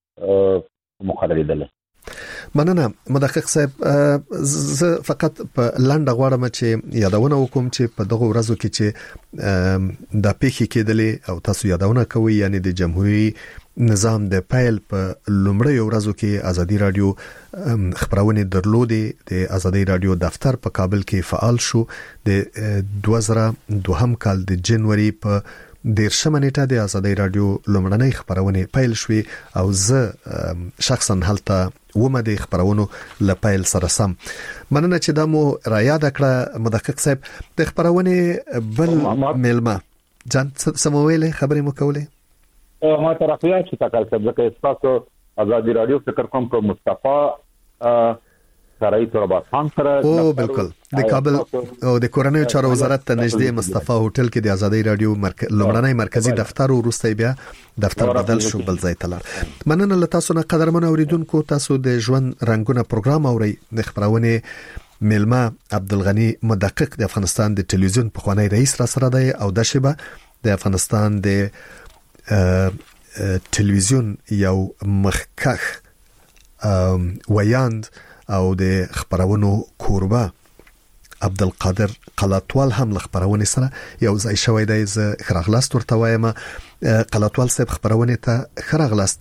مقرر دي مننه مدقق صاحب زه فقط په لنډه غواړم چې یادونه وکم چې په دغه ورځو کې چې د پیښې کېدلې او تاسو یادونه کوي یعنی د جمهوریت نظام د پیل په لومړی ورځو کې ازادي رادیو خبرونه درلودې د ازادي رادیو دفتر په کابل کې فعال شو د 2002 کال د جنوري په دیرشمه نیټه د ازادي رادیو لومړنۍ خبرونه پیل شوې او زه شخصا هلته ومه د خبرونو لپیل سره سم مننه چې دا مو را یاد کړه مدقق صاحب د خبرونه بل ملما جان سمویل خبرې مو کوله ما طرفیا چې تکل صاحب ځکه تاسو ازادي رادیو فکر کوم په مصطفی سره تربا خان سره او بالکل د کابل او د کورنۍ چارو وزارت ته نږدې مصطفی هوټل کې د ازادي رادیو لومړنۍ مرکزی دفتر ورسته بیا دفتر بدل شو بل ځای ته لاړ مننه له تاسو نه قدرمن اوریدونکو تاسو د ژوند رنگونه پروګرام اوري د خبرونه ملما عبدالغنی مدقق د افغانستان د تلویزیون په خوانی رئیس را سره دی او د شبه د افغانستان د تلویزیون یو مخکخ ویاند او د خبرونو کوربه عبدالقادر قلاتوال هم له خبرونه سره یو ځای شوی دی ز خراغلاست ورته وایم قلاتوال صاحب خبرونه ته خراغلاست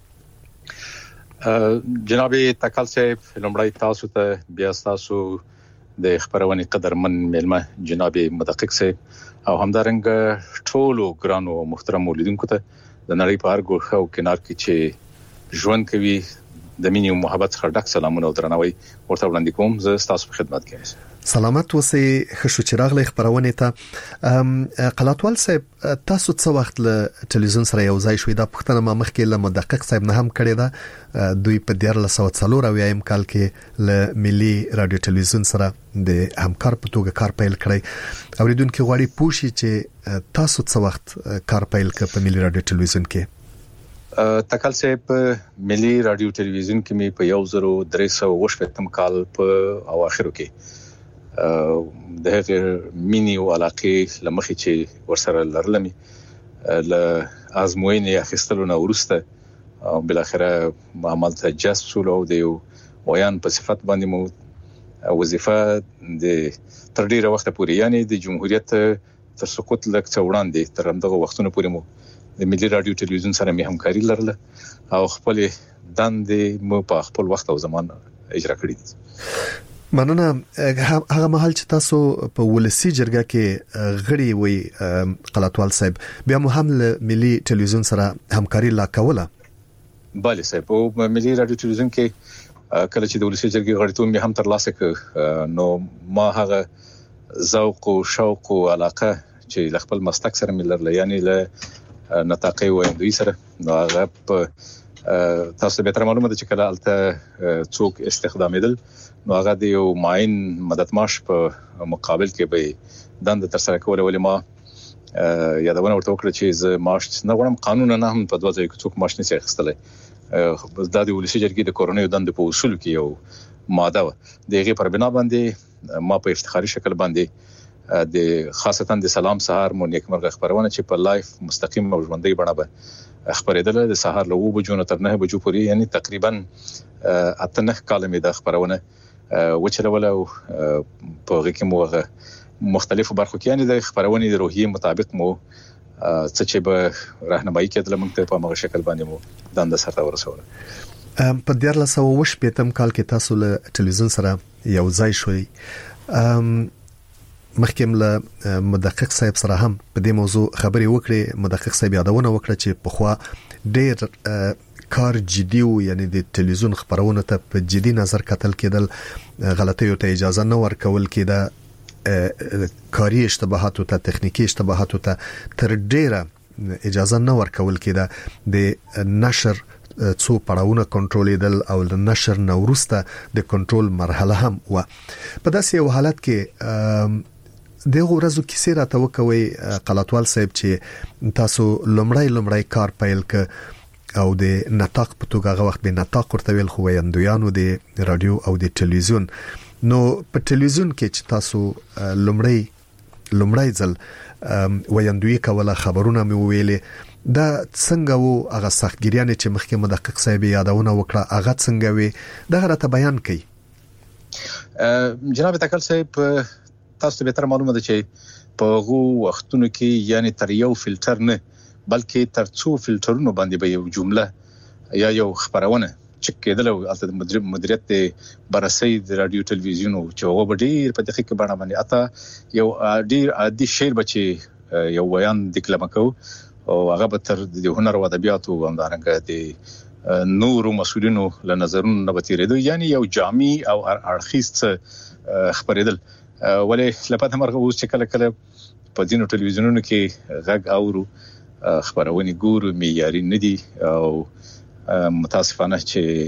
جناب تکل صاحب لمړی تاسو ته بیا تاسو د خبرونه قدرمن ملما جناب مدقق صاحب او همدارنګ ټولو ګرانو محترم اولیدونکو ته د نړۍ په هر ګوښه او کنار کې چې ژوند کوي د مینې او محبت څخه ډک سلامونه او درناوی ورته وړاندې کوم زه تاسو په خدمت کې یم سلامت اوسئ خشو چراغ له خبرونه ته قلاتوال صاحب تاسو څو وخت له تلویزیون سره یو ځای شوې دا پښتنه ما مخکې له مدقق صاحب نه هم کړې ده دوی په 1440 کال کې له ملي رادیو تلویزیون سره د همکار په توګه کار پیل کړی اوریدونکو غواړي پوښي چې تاسو څو وخت کار پیل کړ په ملي رادیو تلویزیون کې تکل صاحب ملي رادیو تلویزیون کې می په 1380 کال په اواخرو کې د هغه مینی او علاقې لمخې چې ورسره لرلمي ل ازموینې اخیستلو نه ورسته او بل اخره عمل ته جذب شول او د ویان په صفت باندې مو وظیفه د تر ډیره وخت پورې یعنی د جمهوریت تر سقوط لک څوړاندې تر همدغه وختونو پورې مو د ملي رادیو تلویزیون سره می همکاري لرله او خپل دندې مو په خپل وخت او زمان اجرا کړې دي مننه. هغه محل چې تاسو په ولسی جرګه کې غړي وي قلاتوال صاحب، بیا مو هم ملي ټلویزیون سره همکاري لا کوله. بله صاحب، په ملي رادیو ټلویزیون کې کله چې د ولسی جرګې غړیتوب مې هم ترلاسه کړ، نو ما هغه ذوق او شوق او علاقه چې خپل مسلک سره ملر یعنی له نطاقي وایندوی سره، نو هغه تاسو به تر معلومه ده چې کله الته څوک استخدامیدل، نو هغه د یو معین مدد معاش په مقابل کې به دند تر سره کول. ولې ما یادونه ورته وکړه چې زه معاش نه غواړم، قانون نه هم په 2000 کې څوک معاش نشي اخیستلی. د ولسی جرګې د کورونی دند په اصول کې یو ماده و، دغه پر بنا باندې ما په افتخاري شکل باندې د خاصتا د سلام سهار مو نیکمرغه خبرونه چې په لایف مستقیم او ژوندۍ بڼه به خبرېدل د سهار له 9 بجو تر 9 بجو پورې، یعنی تقریبا 8 کاله مې د خبرونه وچلول او په هغه کې مو مختلفو برخو کې یعنی د خبرونې د روحیې مطابق مو څه چې به راهنمایي کېدل موږ ته په هغه شکل باندې مو دند سره ورسول. په 1980 کال کې تاسو له ټلویزیون سره یو ځای شوي. مخکې له مدقق صاحب سره هم په دې موضوع خبرې وکړې. مدقق صاحب یادونه وکړه چې په خوا ډېر کار جدي و، یعنی د ټلویزیون خبرونه ته په جدي نظر کتل کېدل، غلطیو ته اجازه نه ورکول کېده، کاری اشتباهاتو ته، تخنیکی اشتباهاتو ته تر ډېره اجازه نه ورکول کېده. د نشر څو پړاوونه کنټرولیدل او د نشر نورسته د کنټرول مرحله هم و. په داسې یو حالت کې دغه ورځو کیسې راته وکوي قلاتوال صاحب چې تاسو لمړی کار پیل ک او د نطاق په توګه هغه وخت به نطاق ورته ویل، خو ویندویانو د رادیو او د ټلویزیون. نو په ټلویزیون کې چې تاسو لمړی ځل ویندوی کوله، خبرونه مې ویلې، دا څنګه وو؟ هغه سختګیریان چې مخکې مدقق صاحب یادونه وکړه، هغه څنګه وي؟ دا راته بیان کړئ. جناب تکل صاحب، تاسو به تر معلومه ده چې په هغه وختونو کې یعنی تر یو فلټر نه بلکې تر څو فلټرونو باندې به یو جمله یا یو خبرونه چک کېدل او د مدیریت د بررسي د رادیو ټلویزیون چې هغه به ډیر په دقیق باندې باندې اته یو ډیر عادي شعر بچي یو بیان دکلمه کو او هغه به تر د هنر او ادبیات او همدارنګه د نورو مسؤلینو له نظرونو نه بتیریدو، یعنی یو جامع او ارخیص خبرېدل. ولې لپاره مرغه اوس چې کله کله په دینو ټلویزیونونو کې غږ اورو، خبرونه ګورو، معیاري نه دي او متاسفانه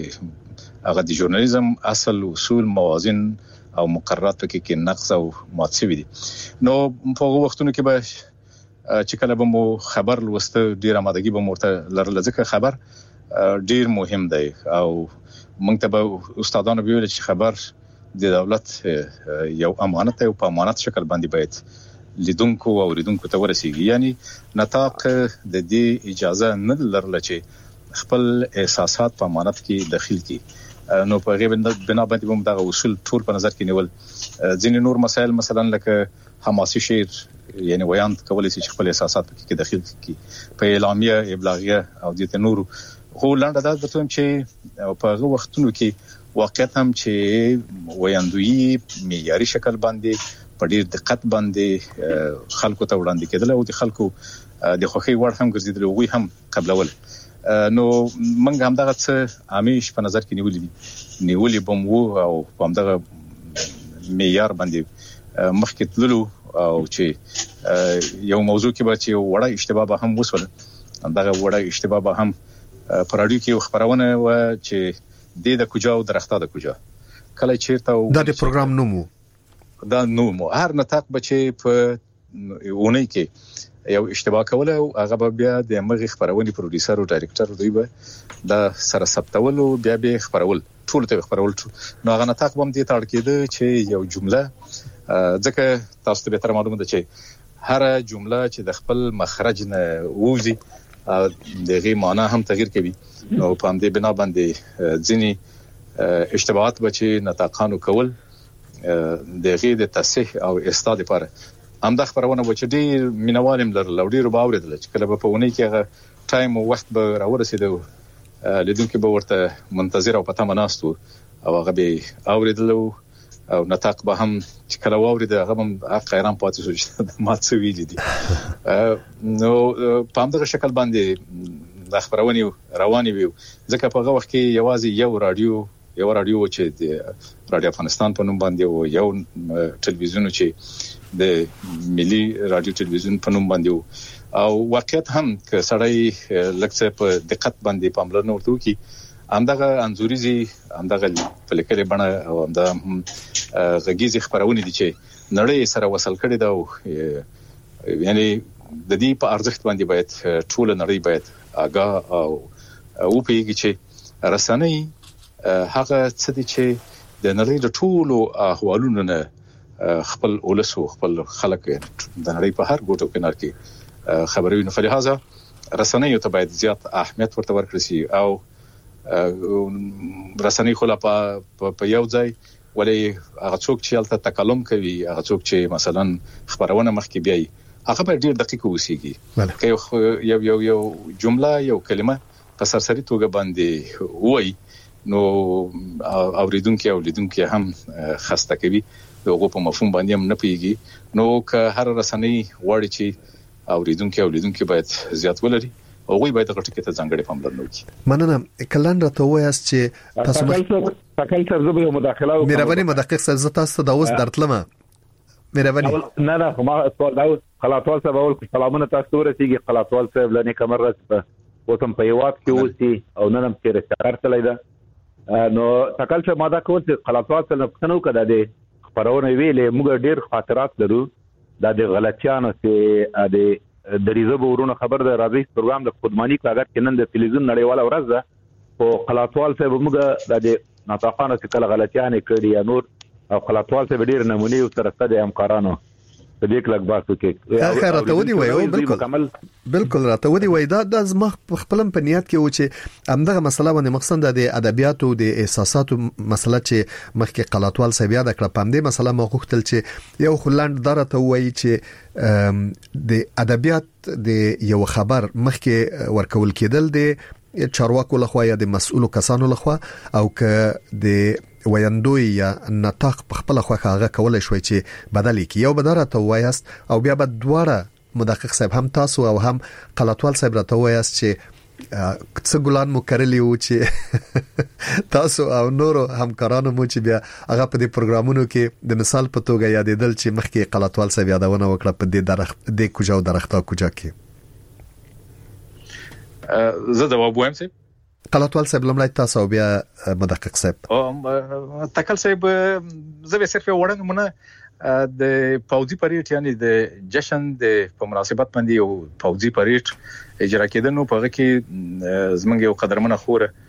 چې هغه د ژورنالیزم اصل اصول، موازین او مقررات کې نقص او مات شوی دي. نو په هغه وختونو کې به چې کله به مو خبر لوسته ډیر آمادګي به مرته لرل، ځکه خبر ډیر مهم دی او موږ ته به استادانو ویل چې خبر د دولت یو امانت او په امانت شکل باندې باید لیدونکو او ریدونکو ته ورسیږي. یعنی نطاق د دې اجازه نه لرله چې خپل احساسات په امانت کې داخل کی. نو په غیب بنا باندې هم دا اصول ټول په نظر کې نیول. ځینې نور مسائل مثلا لکه حماسي شعر یعنی بیان کولای شي خپل احساسات کې داخل کی، په اعلامیه، ابلاغیه او د نورو. خو لاندې دا درته چې په هغه وختونو کې واقعیت هم چې ویاندوی معیاري شکل باندې په ډیر دقت باندې خلکو ته وړاندې کېدل او د خلکو د خوخي وړ هم ګرځیدل، وی هم قبلول. نو موږ هم دغه څه امیش په نظر کې نیولې بم وو او هم دغه معیار باندې مخکې تللو او چې یو موضوع کې به چې وړه اشتباه به هم وسول، دغه وړه اشتباه به هم پر اړیو کې خبرونه و چې د کوجا او درخته د کوجا کله چیرته دا د پروګرام نومو دا نومو هر نطاق بچي په اونۍ کې یو اشتباه کوله او هغه بیا د مغه خبرونې پروډوسر او ډایرکټر دوی به دا سره ثبتول او بیا به خبرول ټول ته خبرول. نو هغه نطاق هم دې تاړ کېده چې یو جمله، ځکه تاسو ته به تر معلومه ده چې هر جمله چې د خپل مخرج نه ووزي دغه معنا هم تغییر کوي. نو په همدې بنا باندې ځینی اشتباهات بچي نطاقانو کول دغه د تصحیح او اصلاح لپاره همدا خبرونه و چې ډیر مینوالم لرل او ډیر باورېدل چې کله په ونی کې هغه ټایم او وخت به راورسېدو، لیدونکو به ورته منتظر او پته مناستو او هغه به اوریدل او نطاق به هم چې کله واوري د هغه هم حیران پاتې شو چې ما څه ویلي دي. نو په همدغه شکل باندې د خبرونه رواني وي ځکه په هغه وخت کې یوازې یو رادیو چې د رادیو افغانستان په نوم باندې او یو ټلویزیون چې د ملي رادیو ټلویزیون په نوم باندې او واقعیت هم که سړی لکه په دقت باندې پاملرنه ورته وکړي همدغه انزوريزي همدغه په لیکلې بڼه او همدغه غږیزي خبرونه دي چې نړۍ سره وصل کړي دا یعنی د دې په ارزښت باندې باید ټول نړۍ باید آگاه او پیږي چې رسنۍ هغه څه دي چې د نړۍ د ټولو احوالونو نه خپل اولسو خپل خلک د نړۍ په هر ګوټو کې نارکي خبرونه فلهذا رسنۍ ته باید زیات اهمیت ورته ورکړي شي او رسنۍ خلا په یو ځای ولې هغه څوک چې الته تکلم کوي هغه څوک چې مثلا خبرونه مخکې بیاي هغه به ډیر دقیق اوسېږي که یو جمله یو کلمه په سرسری توګه باندې وای نو اوریدونکو او لیدونکو هم خسته کوي دغه په مفهوم باندې هم نه پیږي نو که هر رسنۍ وړي چې اوریدونکو او لیدونکو باید زیات ولري او وی باید غټه کې ته ځانګړي پاملرنه وکړي. مننه کلن راته وایاست چې تاسو تکل تر زبې مداخله وکړه مهرباني مدقق صاحب تاسو دا اوس درتلمه مهرباني نه ما سوال دا خلاصول صاحب اول سلامونه تاسو ورسیږي خلاصول صاحب لنی کمر وسم په یوات کې اوسي او نن هم چې رښتار تللی دا نو تکل څه ماده کول چې خلاصول صاحب پښتنو کده دي خبرونه ویلې موږ ډیر خاطرات لرو دا د غلطیانو چې د دریزه بورونه خبر د راځي پروګرام د خودمانی کاغذ کې نن د تلویزیون نړیواله ورځ ده او خلاصوال صاحب موږ د ناطقانو چې کله غلطیانې کړي یا نور او خلاصوال صاحب ډیر نمونه او ترسته د همکارانو په دې کلک باسو کې اخر راته ودی وای او بالکل راته ودی وای دا زما خپلم په نیت کې و چې همدغه مسله باندې مقصد د ادبیاتو د احساساتو مسله چې مخکې قلاتوال صاحب یاد کړ په دې مسله مو غوښتل چې یو خلاند درته وای چې د ادبیات د یو خبر مخکې ورکول کېدل د چارواکو لخوا یا د مسؤلو کسانو لخوا او که د ویندوی یا نطاق په خپل خوخه هغه کولای شوی چې بدلی کی یو بدره ته وایست او بیا به دواړه مدقق صاحب هم تاسو او هم قلاتوال صاحب راته وایست چې څه ګلان مو کړلی و چې تاسو او نورو همکارانو مو چې بیا هغه په دې پروګرامونو کې د مثال په توګه یادېدل چې مخکې قلاتوال صاحب یادونه وکړه په دې د کوجا او درخته کوجا کې زه دا وبویم سي قلاتوال صاحب لمړی تاسو بیا مدقق صاحب او تکل صاحب زه به صرف وړاندې د پاوزي پریټ یعنی د جشن د په مناسبت باندې یو پاوزي پریټ اجرا کېدنو په هغه کې زمونږ یو قدرمنه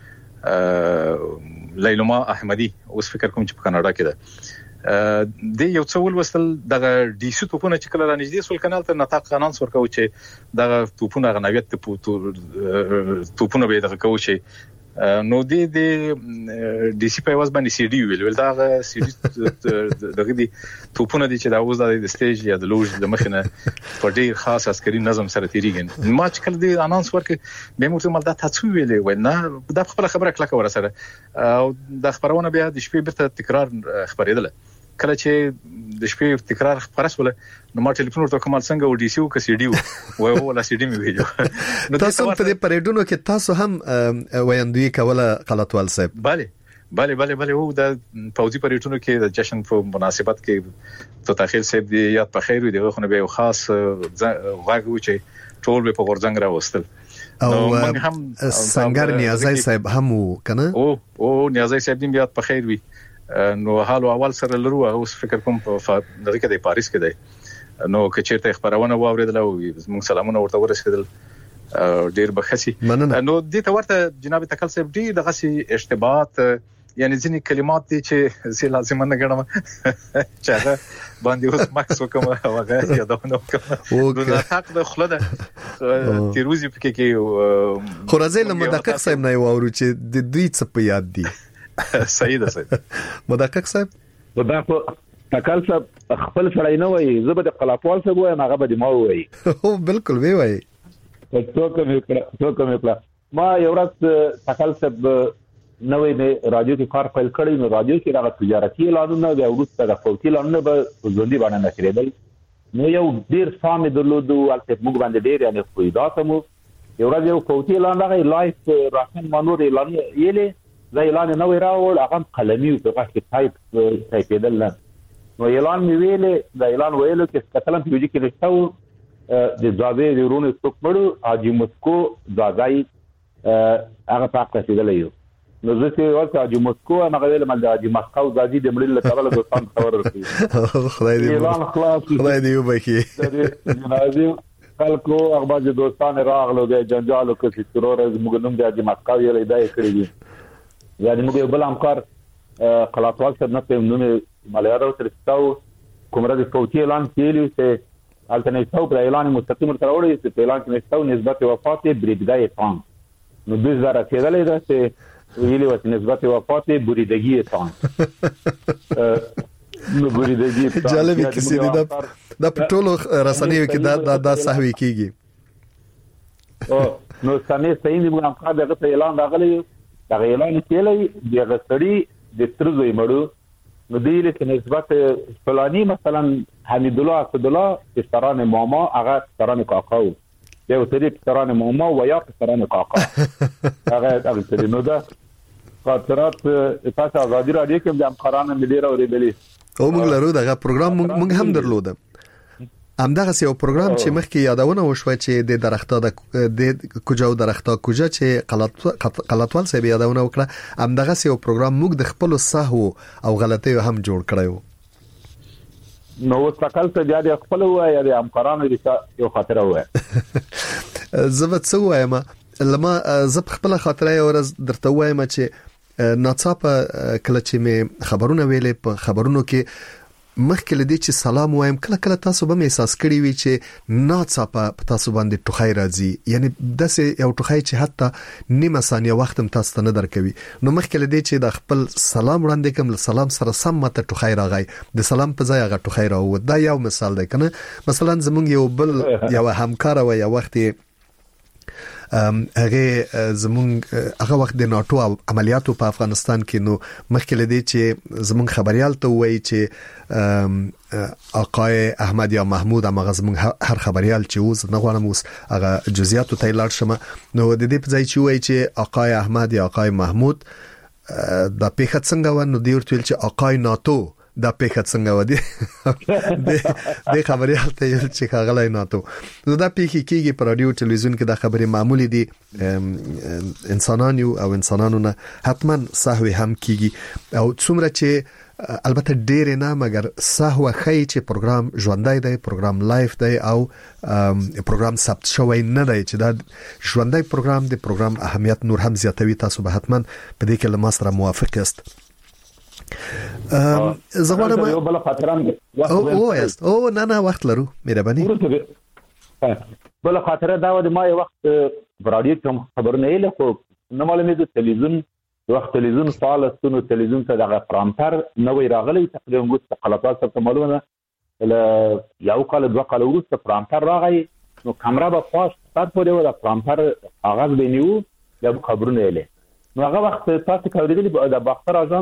خوره لیلما احمدی اوس فکر کوم چې په کاناډا کې ده د یو څول وستل دغه ډي سي توپونه چې کله رانږدې سول کانال ته نطاق قانون ورکو چې دغه توپونه غنویت توپونه به دغه کوي چې نو د ډي سي په واس باندې سي ډي ویل دا سي ډي دغه دي توپونه دي چې دا اوس د سټیج یا د لوژ د مخنه په ډیر خاص عسکري نظم سره تیریږي ما چې کله د اناونس ورکه به موږ مل دا تاسو ویلې وای نه دا خپل خبره کلکه ورسره او د خبرونه بیا د شپې بیرته تکرار خبرېدله کله چې د شپې تکرار خبرسوله نو ما ټلیفون ورته کومال څنګه و ډي سی او کسي ډي وای ولا سي ډي مې ویلو نو تاسو په دې پریډونو کې تاسو هم ویندوی کوله قلاتوال صاحب bale او د پاوزي پریډونو کې د جشن په مناسبت کې تو تاخیر صاحب دی یاد په خیر دی خو نه به خاص واغو چې ټول به په ورځنګ راوستل او سنگر نیازی صاحب هم کنه او نیازی صاحب دې یاد په خیر وي نو حالو اول سره لرو اوس فکر کوم په دغه کې د پاریس کې دی نو که چیرته خبرونه واوریدل او موږ سلامونه ورته ورسېدل ډیر بخسي نو دې ته ورته جناب تکل صاحب دې دغه سي اشتباهات یعنی ځینې کلمات دي چې زه لازم نه ګڼم چې هغه باندې اوس ماکس وکم هغه یادونه وکم نو حق د خلده تیروزی پکې کې خو راځي له مدقق صاحب نه وورو چې د دوی څه په یاد دي صحیح ده مدقق صاحب دا تکل صاحب خپل سړی نه وای زه به د قلاتوال صاحب وایم هغه به ما وای او بالکل وی وای څوک مې ما یو ورځ تکل صاحب نوې رادیو کې کار پیل کړی نو رادیو کې راغلی تجارتي اعلانونه او وروسته د فوتي اعلانونه به ځوندي باندې نشریدل نو یو ډیر سامې درلودو البته موږ باندې ډیر یعنی فائدات مو یو ورځ یو فوتي اعلان راغی لایف راشن مانور اعلان یېلې دا اعلان نو راوړ هغه قلمي او په کې ټایپېدل نو اعلان می ویلې دا اعلان ویلو چې کتلم په یوه کې رښتو د ځاوی ورونو څوک مړو اجي مسکو ځاګای هغه پاکه سیدل یو نو زه چې ورته اجي مسکو هغه ویل مل اجي مسکو ځاجي د مړل له کابل دوستان خبر ورکړي خدای دې وبخي جنازي خلکو اخبار د دوستان راغلو د جنجالو کې سترور موږ نوم د اجي مسکو یې لیدای کړی دي یعنی موږ بل همکار خلاصوال سره نه په نوم مليارو ترستاو کومره د فوتي اعلان کیلی چې الټرنیټیو پر اعلان مستقیم تر وړي چې اعلان کې نشته نسبت وفات بریدګي پان نو 2000 کېدلې ده چې ویلي و چې نسبت وفات بریدګي پان نو بریدګي جالب کیسه دي دا پټولو رسنیو کې دا صحوي کیږي نو سمې صحیح دی موږ هم دغه اعلان راغلی دا اعلان کېلې دغه سړي د ترزوی مړو نو دیله کې نسبت فلانی مثلا حمید الله اسد الله اشتران ماما هغه اشتران کاکاو یو طریق اشتران ماما و یا اشتران کاکا هغه طریق نو دا خاطرات تاسو ازادي رادیو کې د همکارانو ملي راوړي او موږ لرو دغه پروګرام موږ هم درلوده همدغه یو پروګرام چې مخکې یادونه وشوه چې د درخته د کوجاو درخته کوجا چې قلاتوال صاحب یادونه وکړه همدغه یو پروګرام موږ د خپل سهو او غلطیو هم جوړ کړو نو وسکل ته بیا د خپل وای د همکارانو یو خاطره وای زبط سو وایم لما زب خپل خاطره ورځ درته وایم چې ناڅاپه کله چې مې خبرونه ویلې په خبرونو کې مخکې لدی چې سلام وایم کله تاسو به احساس کړی وي چې ناڅاپه تاسو باندې ټوخی راځي یعنی داسې یو ټوخی چې حتی نیمه ثانیه وخت هم تاسو ته نه درکوي نو مخکې لدی چې د خپل سلام وړاندې کوم سلام سره سم ماته ټوخی راغی د سلام په ځای هغه ټوخی راو دا یو مثال دی کنه مثلا زمونږ یو بل یو همکار و یو وخت هغه زمونږ هغه وخت د ناتو عملیاتو په افغانستان کې نو مخکې لدی چې زمونږ خبريال ته وایي چې آقای احمد یا محمود هغه زمونږ هر خبريال چې اوس نه غواړم اوس هغه جزئیات ته لاړ شم نو د دې په ځای چې وایي چې آقای احمد یا آقای محمود د پیښه څنګه و نو دی ورته چې آقای ناتو دا پیښه څنګه ودی د خبريال ته چې خغلای ناتو نو دا پیښه کیږي په رادیو ټلویزیون کې دا خبري معمولی دي انسانانو او انسانانو نه حتما سهوی هم کیږي او څومره چې البته ډیر نه مګر سهو خی چې پروګرام ژوندۍ دی پروګرام لایف دی او پروګرام ثبت شوی نه دی چې دا ژوندۍ پروګرام دی پروګرام اهمیت نور هم زیاتوي تاسو به حتما په دې کې له سره موافق یاست زغوانم یو بل خاطرام او نه وخت لرو مهرباني بل خاطره دا و ما یو وخت رادیو کوم خبرونه یې خو نه معلومه د تلویزیون وخت تلویزیون فعال استونو تلویزیون ته دغه پرامتر نوې راغلی تقریبا ګوت خلاصات څه معلومه له یو کال دوه کال وروسته پرامتر راغی نو کیمرا به پاس تاسو په دې پرامتر اغاز بینیو د خبرونه یې نو هغه وخت تاسو کولیدلی د باختر اعظم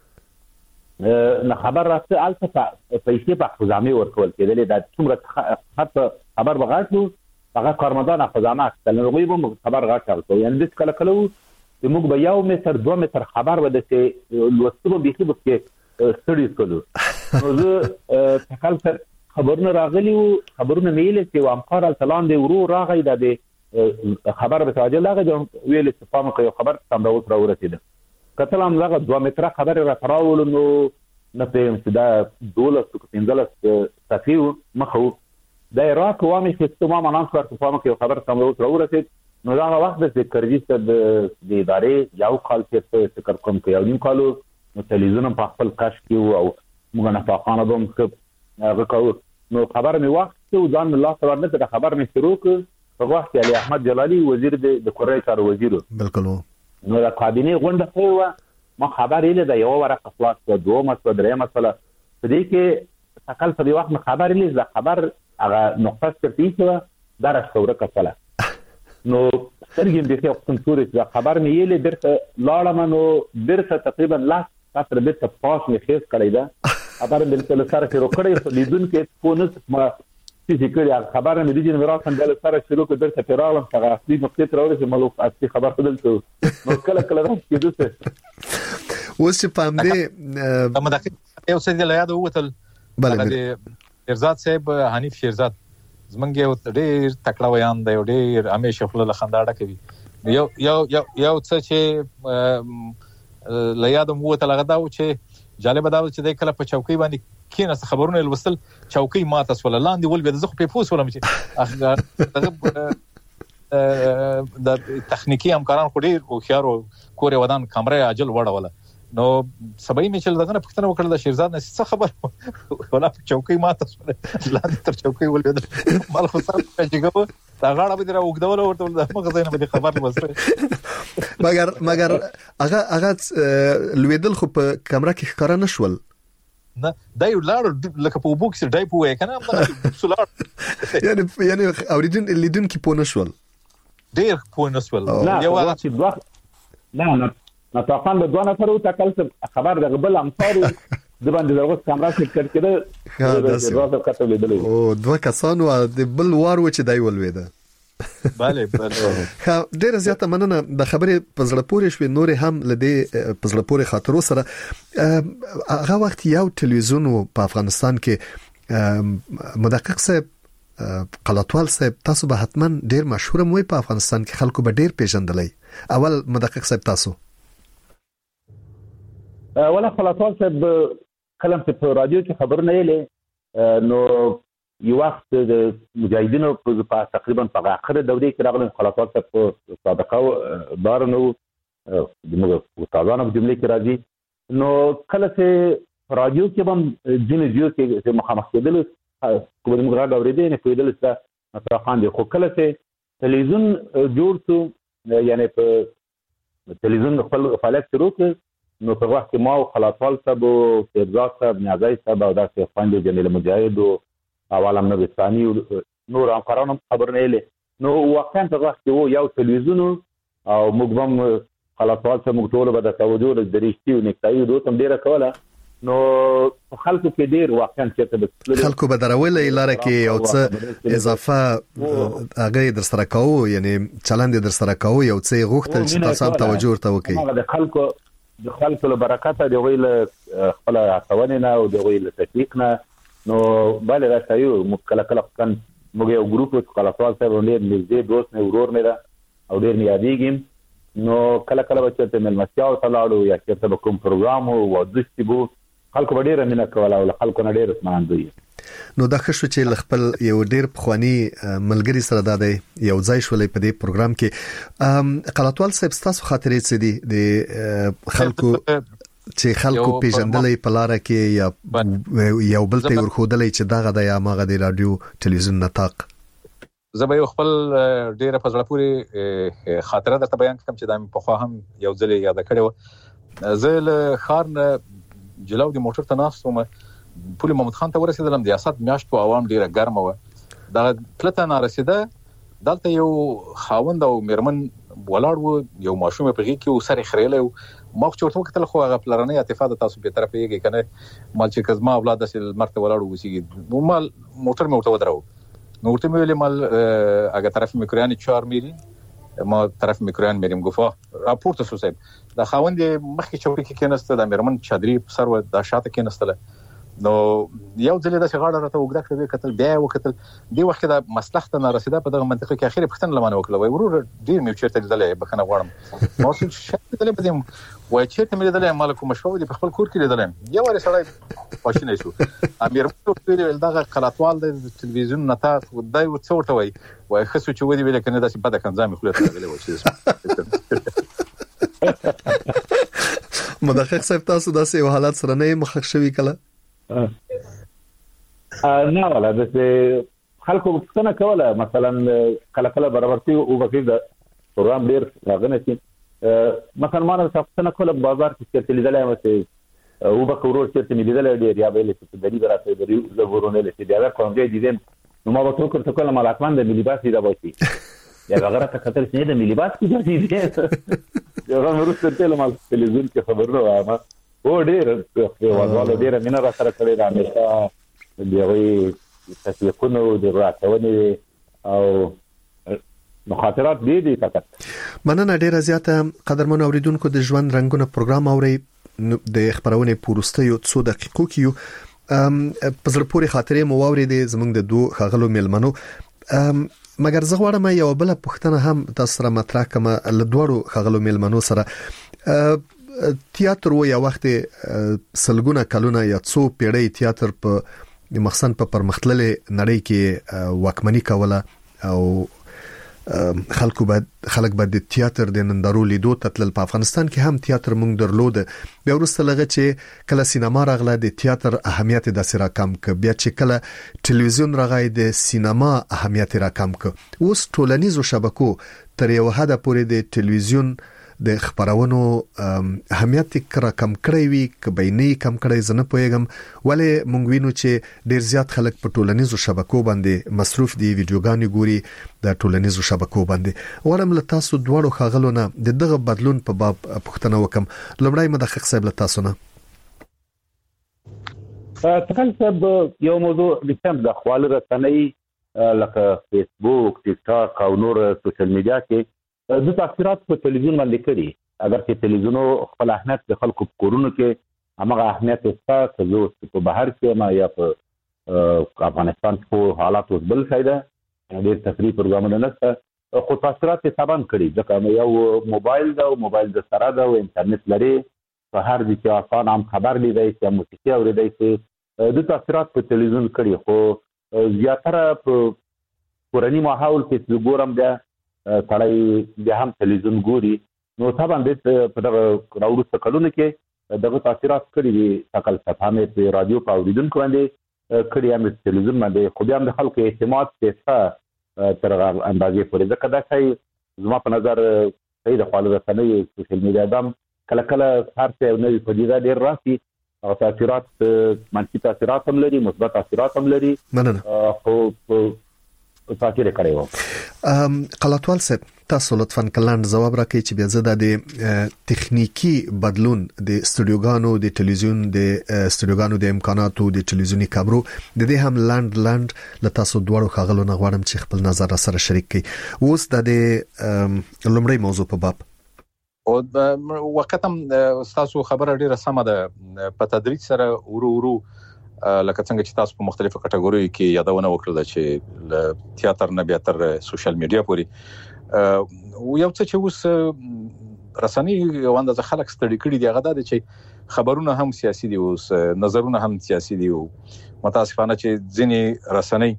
نه خبر راځي البته پیسې په خزانه ورکول کېدل دا څومره حتی خبر بغاټو هغه کارمندان خزانه تلنوي به خبر غاټل یعنی د کله کله موږ به یو متر 2 متر خبر وده چې لوستو به کې به ستړي کولو نو زه تکل خبرونه راغلی خبرونه میل چې وامقار التلان دی ورو راغی د خبر به تاجل لاغه ویل چې فهم کوي خبر څنګه ورسېده کتل هم هغه 2 متر خبر را تراول نو نه پېم چې دا 12 صفیو مخو دا راک وامي چې ما منان کار په فهم کې خبر څنګه ورسېد نو دا وخت د کرجیست د ادارې یو کال چې فکر کوم کې یو نیم کالو نو تلویزیون په خپل کاش کې او موږ نه فاقانه دوم هغه کو نو خبر می وخت او ځان الله تعالی نه خبر می شروع په وخت علي احمد جلالي وزیر د کورای کار وزیر بالکل نو دا کابینه غونډه خو ما خبر یې د یو ورقه خلاص د دوه مسله درې مسله دې کې تکل په وخت خبر یې د خبر هغه نقطه ستې دا راستوره کړه نو سترګې د څه وخت تورې خبر مې یې درته لاړم نو درته تقریبا لاس تاسو به پاس مې خېس کړی دا خبر مې تل سره شروع کړی لیدون کې پونس ما چې خبر مې دې نه راځم د سره شروع کړ درته پیراوم هغه اصلي نقطه تر ورسې ملوک اصلي خبر بدلته نو کله راځي دوسه اوس چې پام دې مداخله یو څه دی یاد ووتل بله شیرزاد صاحب حنیف شیرزاد زمونږ یو ډېر تکړه ویان دی ډېر همیشه خپل خنداړه کوي یو څه چې لیادم ووتل هغه دا و چې جالب دا چې د کله په چوکۍ باندې کیناست خبرونه لوستل چوکۍ ماته سول لاندې ول به زه خو په پوس ولم چې د تخنیکی همکاران خو ډېر خوشاله کور ودان کمره عاجل وړوله نو سبای می چې دغه پښتنه وکړه د شیرزاد نه څه خبر ولا چوکۍ ماته سول لاندې تر چوکۍ ول به مال خو سره چې دا غاړه به درو وګدول ورته د مغزه نه به خبر وسره مگر هغه لویدل خو په کمره کې ښکارا نشول نه دا یو لاړ لکه په بوکس ډای په وای کنه هم سولار یعنی اوریدن لیدون کې پونه شول ډیر پونه شول یو هغه چې دوه نه تاقان به دوه نفر او تکل خبر د غبل امثال د باندې دغه کیمرا سیټ کړی او دوه کسانو د بل وار و چې دای ولويده bale ډیره زیاته مننه د خبرې پزړه پورې شوې نور هم لدی پزړه پورې خاطرو سره هغه وخت یو ټلویزیون په افغانستان کې مدقق صاحب قلاتوال صاحب تاسو به حتما ډیر مشهور مو په افغانستان کې خلکو به ډیر پیژندلې اول مدقق صاحب تاسو ولا قلاتوال صاحب کلم په رادیو کې خبرونه یې نو یو وخت د مجاهدینو په تقریبا په اخر دوره کې راغلم خلافات په سابقه دار نو دغه استادانو په جمله کې راځي نو کله چې رادیو کې هم جنجیو کې مخامخ کېدل کوم موږ راغورې دي نه کېدل چې مثلا خان دي خو کله چې تلویزیون جوړ شو یعنی په تلویزیون خپل فعالیت شروع کړ نو په وخت کې ما او خلافات صاحب او شیرزاد صاحب نیازی صاحب او داسې خويندو جمیل مجاهد او عوالم نورستاني نور همکارانو خبرونه یې نو واقعا په وخت کې یو تلویزیون او موږ هم خلاصوال څخه موږ ټول به د توجه د رښتیو نکتایو دوه ډیره کوله نو خلکو کې ډیر واقعا چې خلکو به درولې لاره کې او څه اضافه هغه در سره کوو یعنی چلند در سره کوو یو څه غوښتل چې تاسو توجه ورته وکړي د خلکو له برکته دی ویل خپل عصبانه او د ویل تشویق نه نو bale راځي مکله کله کان موږ یو ګروپ په خلاصوال صاحب ډېر نږدې دوست نه ورور نه او ډېر یادېږم نو کله کله چې ملمستیا او تلاړو یا چې په کوم پروګرام او د سیبو خلکو ډېر مینه کوله او خلکو نه ډېر اسمان دوی نو دا خشو چې خپل یو ډېر پخوانی ملګری سره دادې یو ځای شولې په دې پروګرام کې قلاتوال صاحب تاسو خاطرې څه دي د خلکو چې خلکو پیژندلې په لار کې یا یو بل ته ورخودلې چې دغه د یا ماغه د رادیو ټلویزیون نطاق زبې خپل ډیره په ځړه پوری خاطره درته بیان کوم چې د په خو هم یو ځل یاد کړو زه له خارن جلو د موټر ته ناستم پولی محمد خان ته ورسېدلم د یاسات میاشتو عوام ډیره ګرمه و دا پلته نه رسیده دلته یو خاوند او میرمن ولاړ یو ماشوم په غي کې سره خړېله ما خو چورته کتل خو هغه پلرنه اتفاق تاسو به طرف یې کنه مال چې کزما اولاد سره مرته ولاړ وسی مال موټر مې ورته ودرو نو ورته ویل مال هغه طرف میکرانی 4 میلی ما طرف میکران میریم گفا راپورته سو صاحب دا خاوند مخکې چوکۍ کې کېنسته د میرمن چادري سر و د شاته کېنستله نو یو ځل دا څنګه راته وګدا کړې کتل بیا وکتل دی وخت دا مصلحت نه رسیدا په دغه منطقه کې اخیری پښتن لمانه وکړه وای ورور ډیر مې چیرته دلې بخنه غواړم ما څه شته دلې بدیم وای چیرته مې دلې مالکو مشفو دی په خپل کور کې دلې یو ور سره پښینې شو امیر په ویل دغه قلاتوال د تلویزیون نتا دای و څورته وای خصو چې ودی ویل کنه داسې بده کنځامي خلک راغلي و چې مدقق صاحب تاسو داسې یو حالت سره نه مخ شوي کله نه ولا د خلکو څنګه کوله مثلا کله کله برابرتي او وکیل د پروګرام ډیر راغنه چې مثلا ما نه څنګه کوله بازار کې چې لیدلای مته او بکورور چې لیدلای ډیر یا به چې د دې راته د زورونه لته دا کوم دی دې نو ما وته کوله مالکمان د ملي باسي دا وایي یا هغه ته کتل چې د ملي باس کې ګرځي یو ورسته تلم تلویزیون کې خبرونه وایم او ډېر وضاله ډېر مینه را سره کړې ده همیشه دغه تسویقونو د راتونې او مخاطرات دي فقط مننه ډېر زیاته قدرمن اوریدونکو د ژوند رنگونه پروګرام اوري د خبرونه پورستیو 2 دقیقو کې په زړه پورې خاطرې مو واورېدې زموږ د دوه خغلو ملمنو مګر زه غواړم یو بل پوښتنه هم تاسو سره مطرح کړم له دوړو خغلو ملمنو سره تیاتر و یا وخت سلګونه کلونه یا څو پیړۍ تیاتر په مخصن په پرمختللې نړۍ کې واکمنی کوله او خلک بعد د تیاتر د نندارو لیدو تتل په افغانستان کې هم تیاتر مونږ درلود بیا ورسته لغه چې کله سینما راغله د تیاتر اهمیت د سره کم ک بیا چې کله ټلویزیون راغی د سینما اهمیت را کم ک اوس ټولنیزو شبکو تر یو حد پورې د ټلویزیون د خبرونو اهمیت کړه کم کړی وی ک بیني کم کړی زنه پویګم ولې مونږ وینو چې ډیر زیات خلک په ټولنیزو شبکو باندې مصروف دي ویډیوګانې ګوري د ټولنیزو شبکو باندې ورم له تاسو دوړو خغلونه د دغه بدلون په باب پوښتنه وکم لومړی مدقق صاحب له تاسو نه تکل سب یو موضوع د سم د خپل رسنۍ لکه فیسبوک ټیک ټاک او نور سوشل میډیا کې د تاثیرات په ټلویزیون باندې کړي اگر چې ټلویزیون خپل اهمیت د خلکو کورونو کې هغه اهمیت ستاسو په بهر کې ما یا په افغانستان په حالات وسبل فائدہ ډېر تفریح پروګرامونه نشته خو تاثیرات یې تابان کړي ځکه یو موبایل دا او موبایل د سره دا او انټرنیټ لري په هر ځای کې آسان هم خبر لیدای چې موسیقي اوریدای چې د تاثیرات په ټلویزیون کړي خو زیاتره په کورنی ماحول کې وګورم دا سړی بیا هم تلویزیون ګوري نو طبعا د په دغه راوړو کلونه کې دغه تاثیرات کړي دي تکل صفامه په رادیو په اوریدونکو باندې کړي هم تلویزیون باندې خو بیا هم د خلکو اعتماد څخه تر اندازې پورې ځکه دا شی زما په نظر صحیح د خپل رسنۍ سوشل میډیا دم کله کله هر څه نوې پدیده ډیر راسي او تاثیرات منفي تاثیرات هم لري مثبت تاثیرات هم لري خو تاثیر کړی و قلاتوال صاحب تاسو لطفاً کلاند جواب راکړئ چې بیا زه د تخنیکی بدلون د استودیوګانو د ټلویزیون د استودیوګانو د امکاناتو د ټلویزیونی کامرو د دې هم لاند له تاسو دوړو خغلو نه غواړم چې خپل نظر سره شریک کړئ اوس د لومړی موضوع په باب او وختم تاسو خبره ډیره سمه ده په تدریج سره ورو لکه څنګه چې تاسو په مختلفو کټګوریو کې یادونه وکړه چې ل تیاتر نه بیا تر سوشل میډیا پورې یو څه چې اوس رسنۍ یو اندازه خلک ستړي کړي دي هغه د چې خبرونه هم سیاسي دي اوس نظرونه هم سیاسي دي او متاسفانه چې ځینې رسنۍ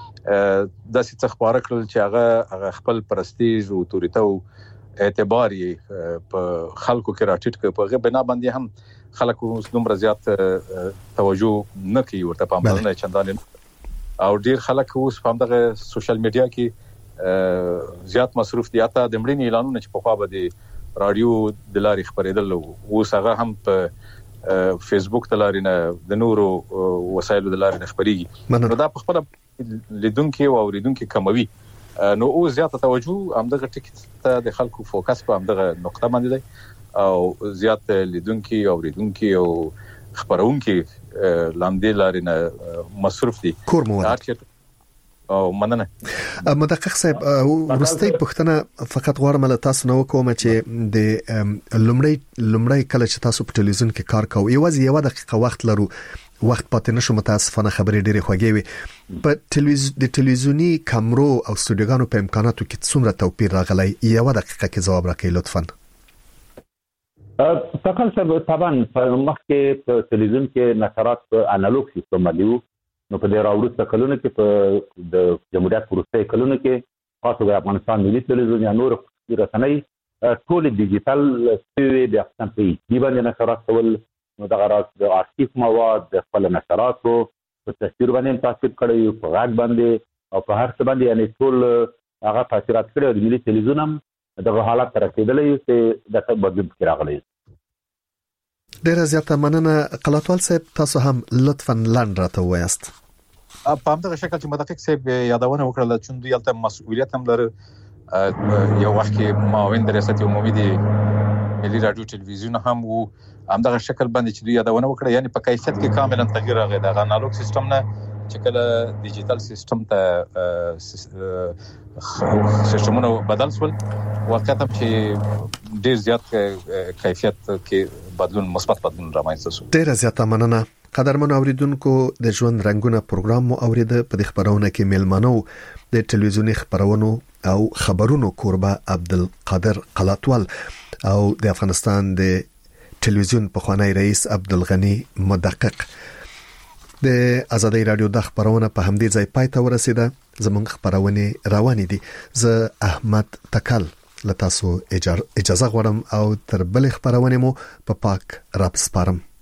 د څه خبره کړل چې هغه خپل پرستیج او توريته او اعتبار یې په خلکو کې راټیټ کړ په غو بنا باندې هم خلک اوس دومره زیات توجه نه کوي ورته پاملرنه چندان او ډیر خلک اوس په دغه سوشل میډیا کې زیات مصروف دي اته د مړینې اعلانونه چې په خوا به رادیو د لارې خبرېدل اوس هغه هم په فیسبوک د لارې نه د نورو وسایلو د لارې نه خبريږي نو دا په خپل لیدونکو او اوریدونکو کموي نو او زیاته توجه همدغه ټیکټ ته د خلکو فوکس په همدغه نقطه باندې دی او زیات لیدونکو او اوریدونکو او خبرونکو لاندې لارې نه مصروف دي او مننه مدقق صاحب ورستۍ پښتنه فقط غواړم له تاسو نو کوم چې د لومړی کله چې تاسو په ټلویزیون کې کار کوئ یو دقیقه وخت لرو وخت پاتې نشو متاسفانه خبرې ډېرې خوږې وي په د ټلویزیونی کامرو او استودیوګانو په امکاناتو کې څومره توپیر راغلی یو دقیقه کې جواب راکړئ لطفاً تکل سره طبعا په مخکې په ټلویزیون کې نشرات په انالوګ سیستم باندې نو په دې راوړو کلونه کې په د جمهوریت وروستي کلونه کې خاصه د افغانستان ملي ټلویزیون یا نور رسنۍ ټول ډیجیټل سوي د افغان په دی باندې نشرات کول نو دا راز د ارشیف مواد د خپل نشراتو په تصویر باندې تاثیر کړی په غږ باندې او په هر څه باندې یعنی ټول هغه تاثیرات کړی د ملي ټلویزیون هم دغه حالت تر رسیدلې چې د څه بدلون کې راغلی ډیره زیاته مننه قلاتوال صاحب تاسو هم لطفاً لاند راته وایاست په همدغه شکل چې مدقق صاحب یادونه وکړه چې دوی البته مسؤلیت هم لري یو وخت کې معاون د ریاست عمومي د ملي رادیو ټلویزیون هم وو همدغه شکل باندې چې دوی یادونه وکړه یعنی په کیفیت کې کاملا تغییر راغی د انالوګ سیستم نه چې کله ډیجیټل سیستم ته سیستمونه بدل شول واقعا چې ډیر زیات کیفیت کې بدلون مثبت بدلون رامنځته شو. ډیر زیاته مننه. قدرمن اوریدونکو د ژوند رنگونه پروګرام مو اوریده. په دې خبرونه کې میلمنو د ټلویزیونی خبرونو او خبرونو کوربه عبدالقادر قلاتوال او د افغانستان د ټلویزیون پخوانی رئیس عبدالغنی مدقق. د آزادۍ رادیو د خبرونه په همدې ځای پای ته ورسیده. زمونږ خبرونه روانې دي. زه احمد تکل لتاسو اجازه غواړم او تر بل خبرونه مو په پاک رب سپارم.